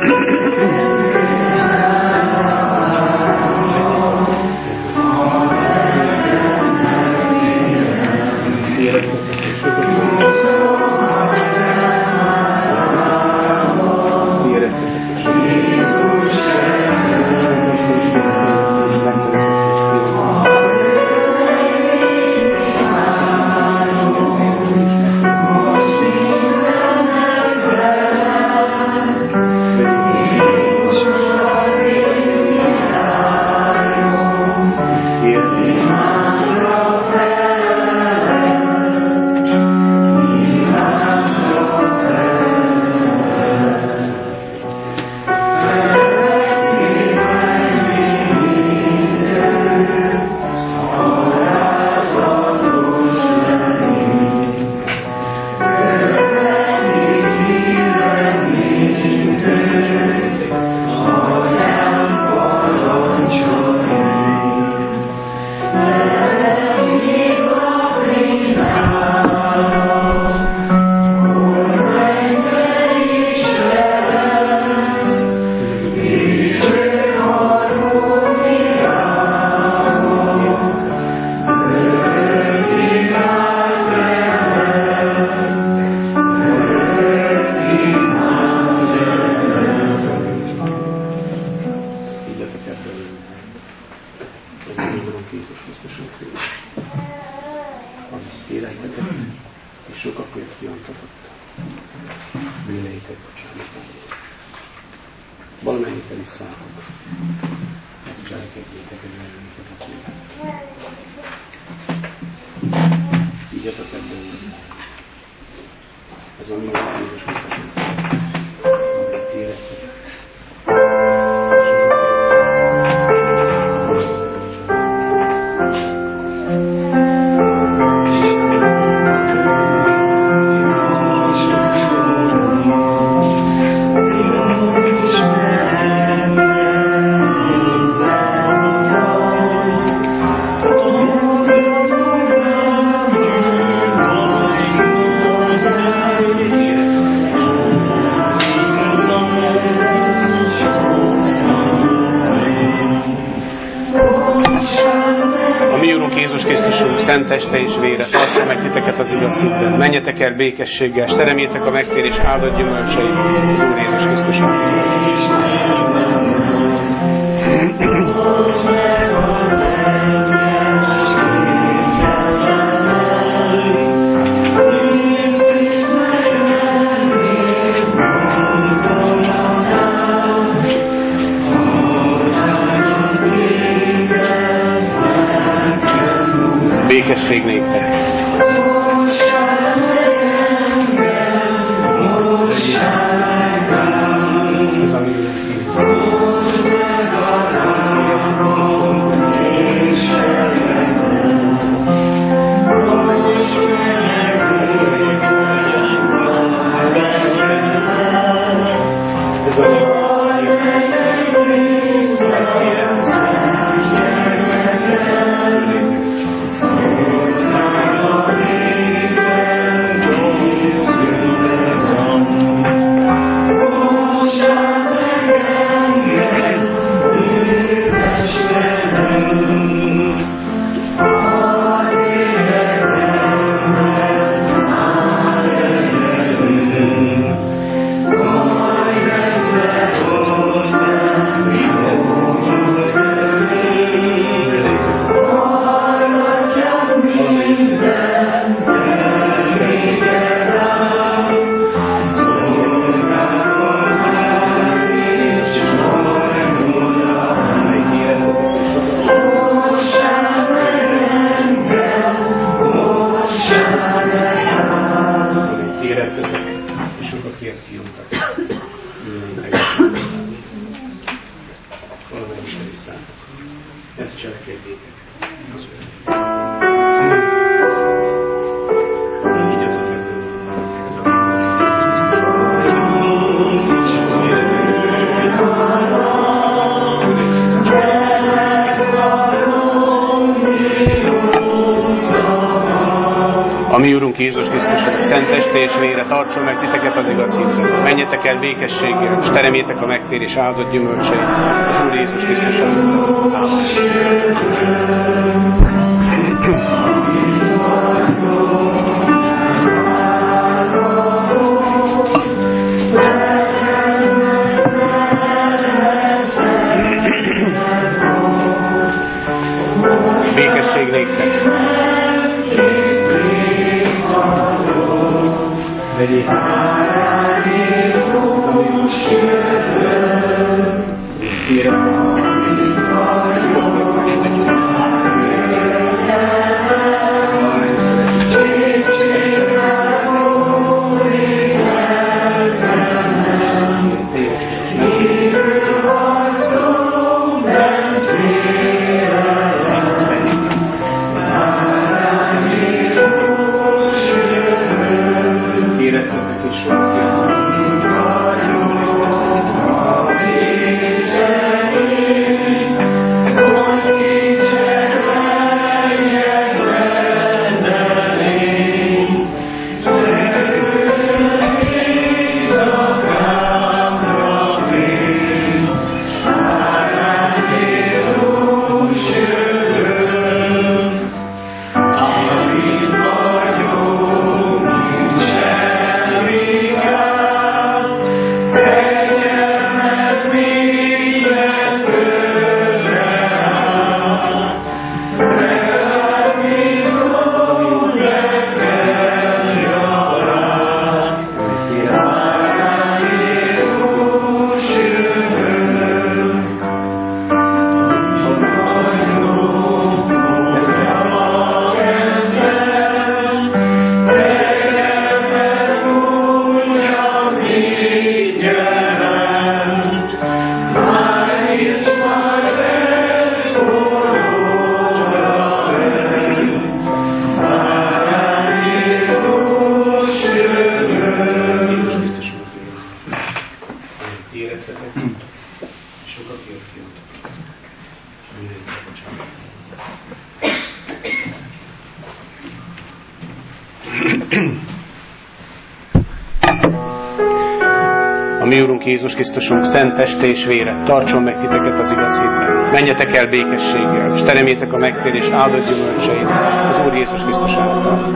Szent teste és vére tartson meg titeket az igaz hitben. Menjetek el békességgel, és teremjétek a megtérés áldott gyümölcseit az Úr Jézus Krisztusnak. Békesség néktek. Shine. kért fiunkat. Valamelyik is visszaálltak. Ezt cselekedjétek. Így adott meg ez a A mi Úrunk Jézus Krisztus szent teste és vére tartson meg titeket az igaz hitben. Menjetek el békességgel, és teremjétek a megtérés áldott gyümölcseit. Az Úr Jézus Krisztus békesség néktek. Vegyék. A mi Úrunk Jézus Krisztusunk szent teste és vére tartson meg titeket az igaz hitben. Menjetek el békességgel, és teremjétek a megtérés áldott gyümölcseit az Úr Jézus Krisztus által.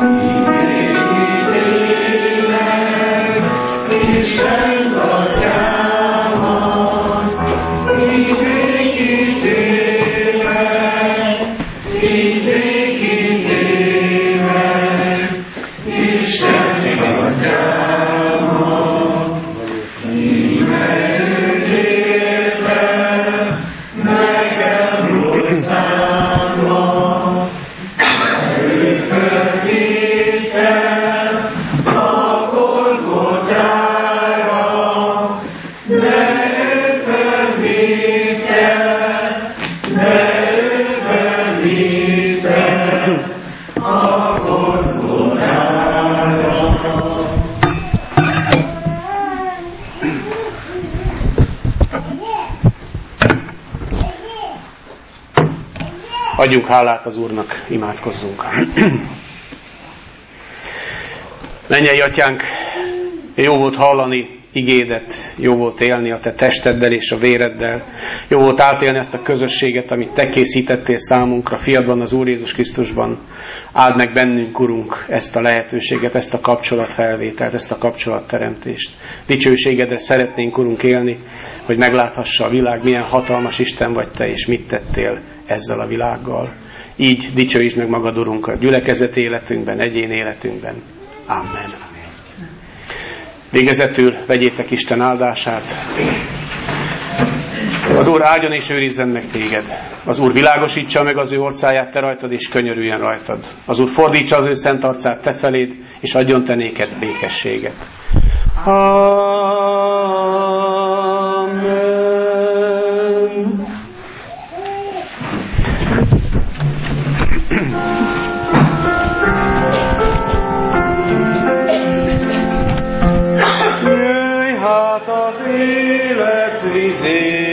Amen. Adjunk hálát az Úrnak, imádkozzunk. Mennyei Atyánk, jó volt hallani igédet, jó volt élni a Te testeddel és a véreddel, jó volt átélni ezt a közösséget, amit Te készítettél számunkra, fiadban, az Úr Jézus Krisztusban. Áld meg bennünk, Urunk, ezt a lehetőséget, ezt a kapcsolatfelvételt, ezt a kapcsolatteremtést. Dicsőségedre szeretnénk, Urunk, élni, hogy megláthassa a világ, milyen hatalmas Isten vagy Te, és mit tettél ezzel a világgal. Így dicsőítsd meg magad, Urunk, a gyülekezet életünkben, egyén életünkben. Amen. Végezetül vegyétek Isten áldását. Az Úr áldjon és őrizzen meg téged. Az Úr világosítsa meg az ő orcáját te rajtad, és könyörüljen rajtad. Az Úr fordítsa az ő szent arcát te feléd, és adjon te néked békességet. Amen. Jöjj hát az élet vizén,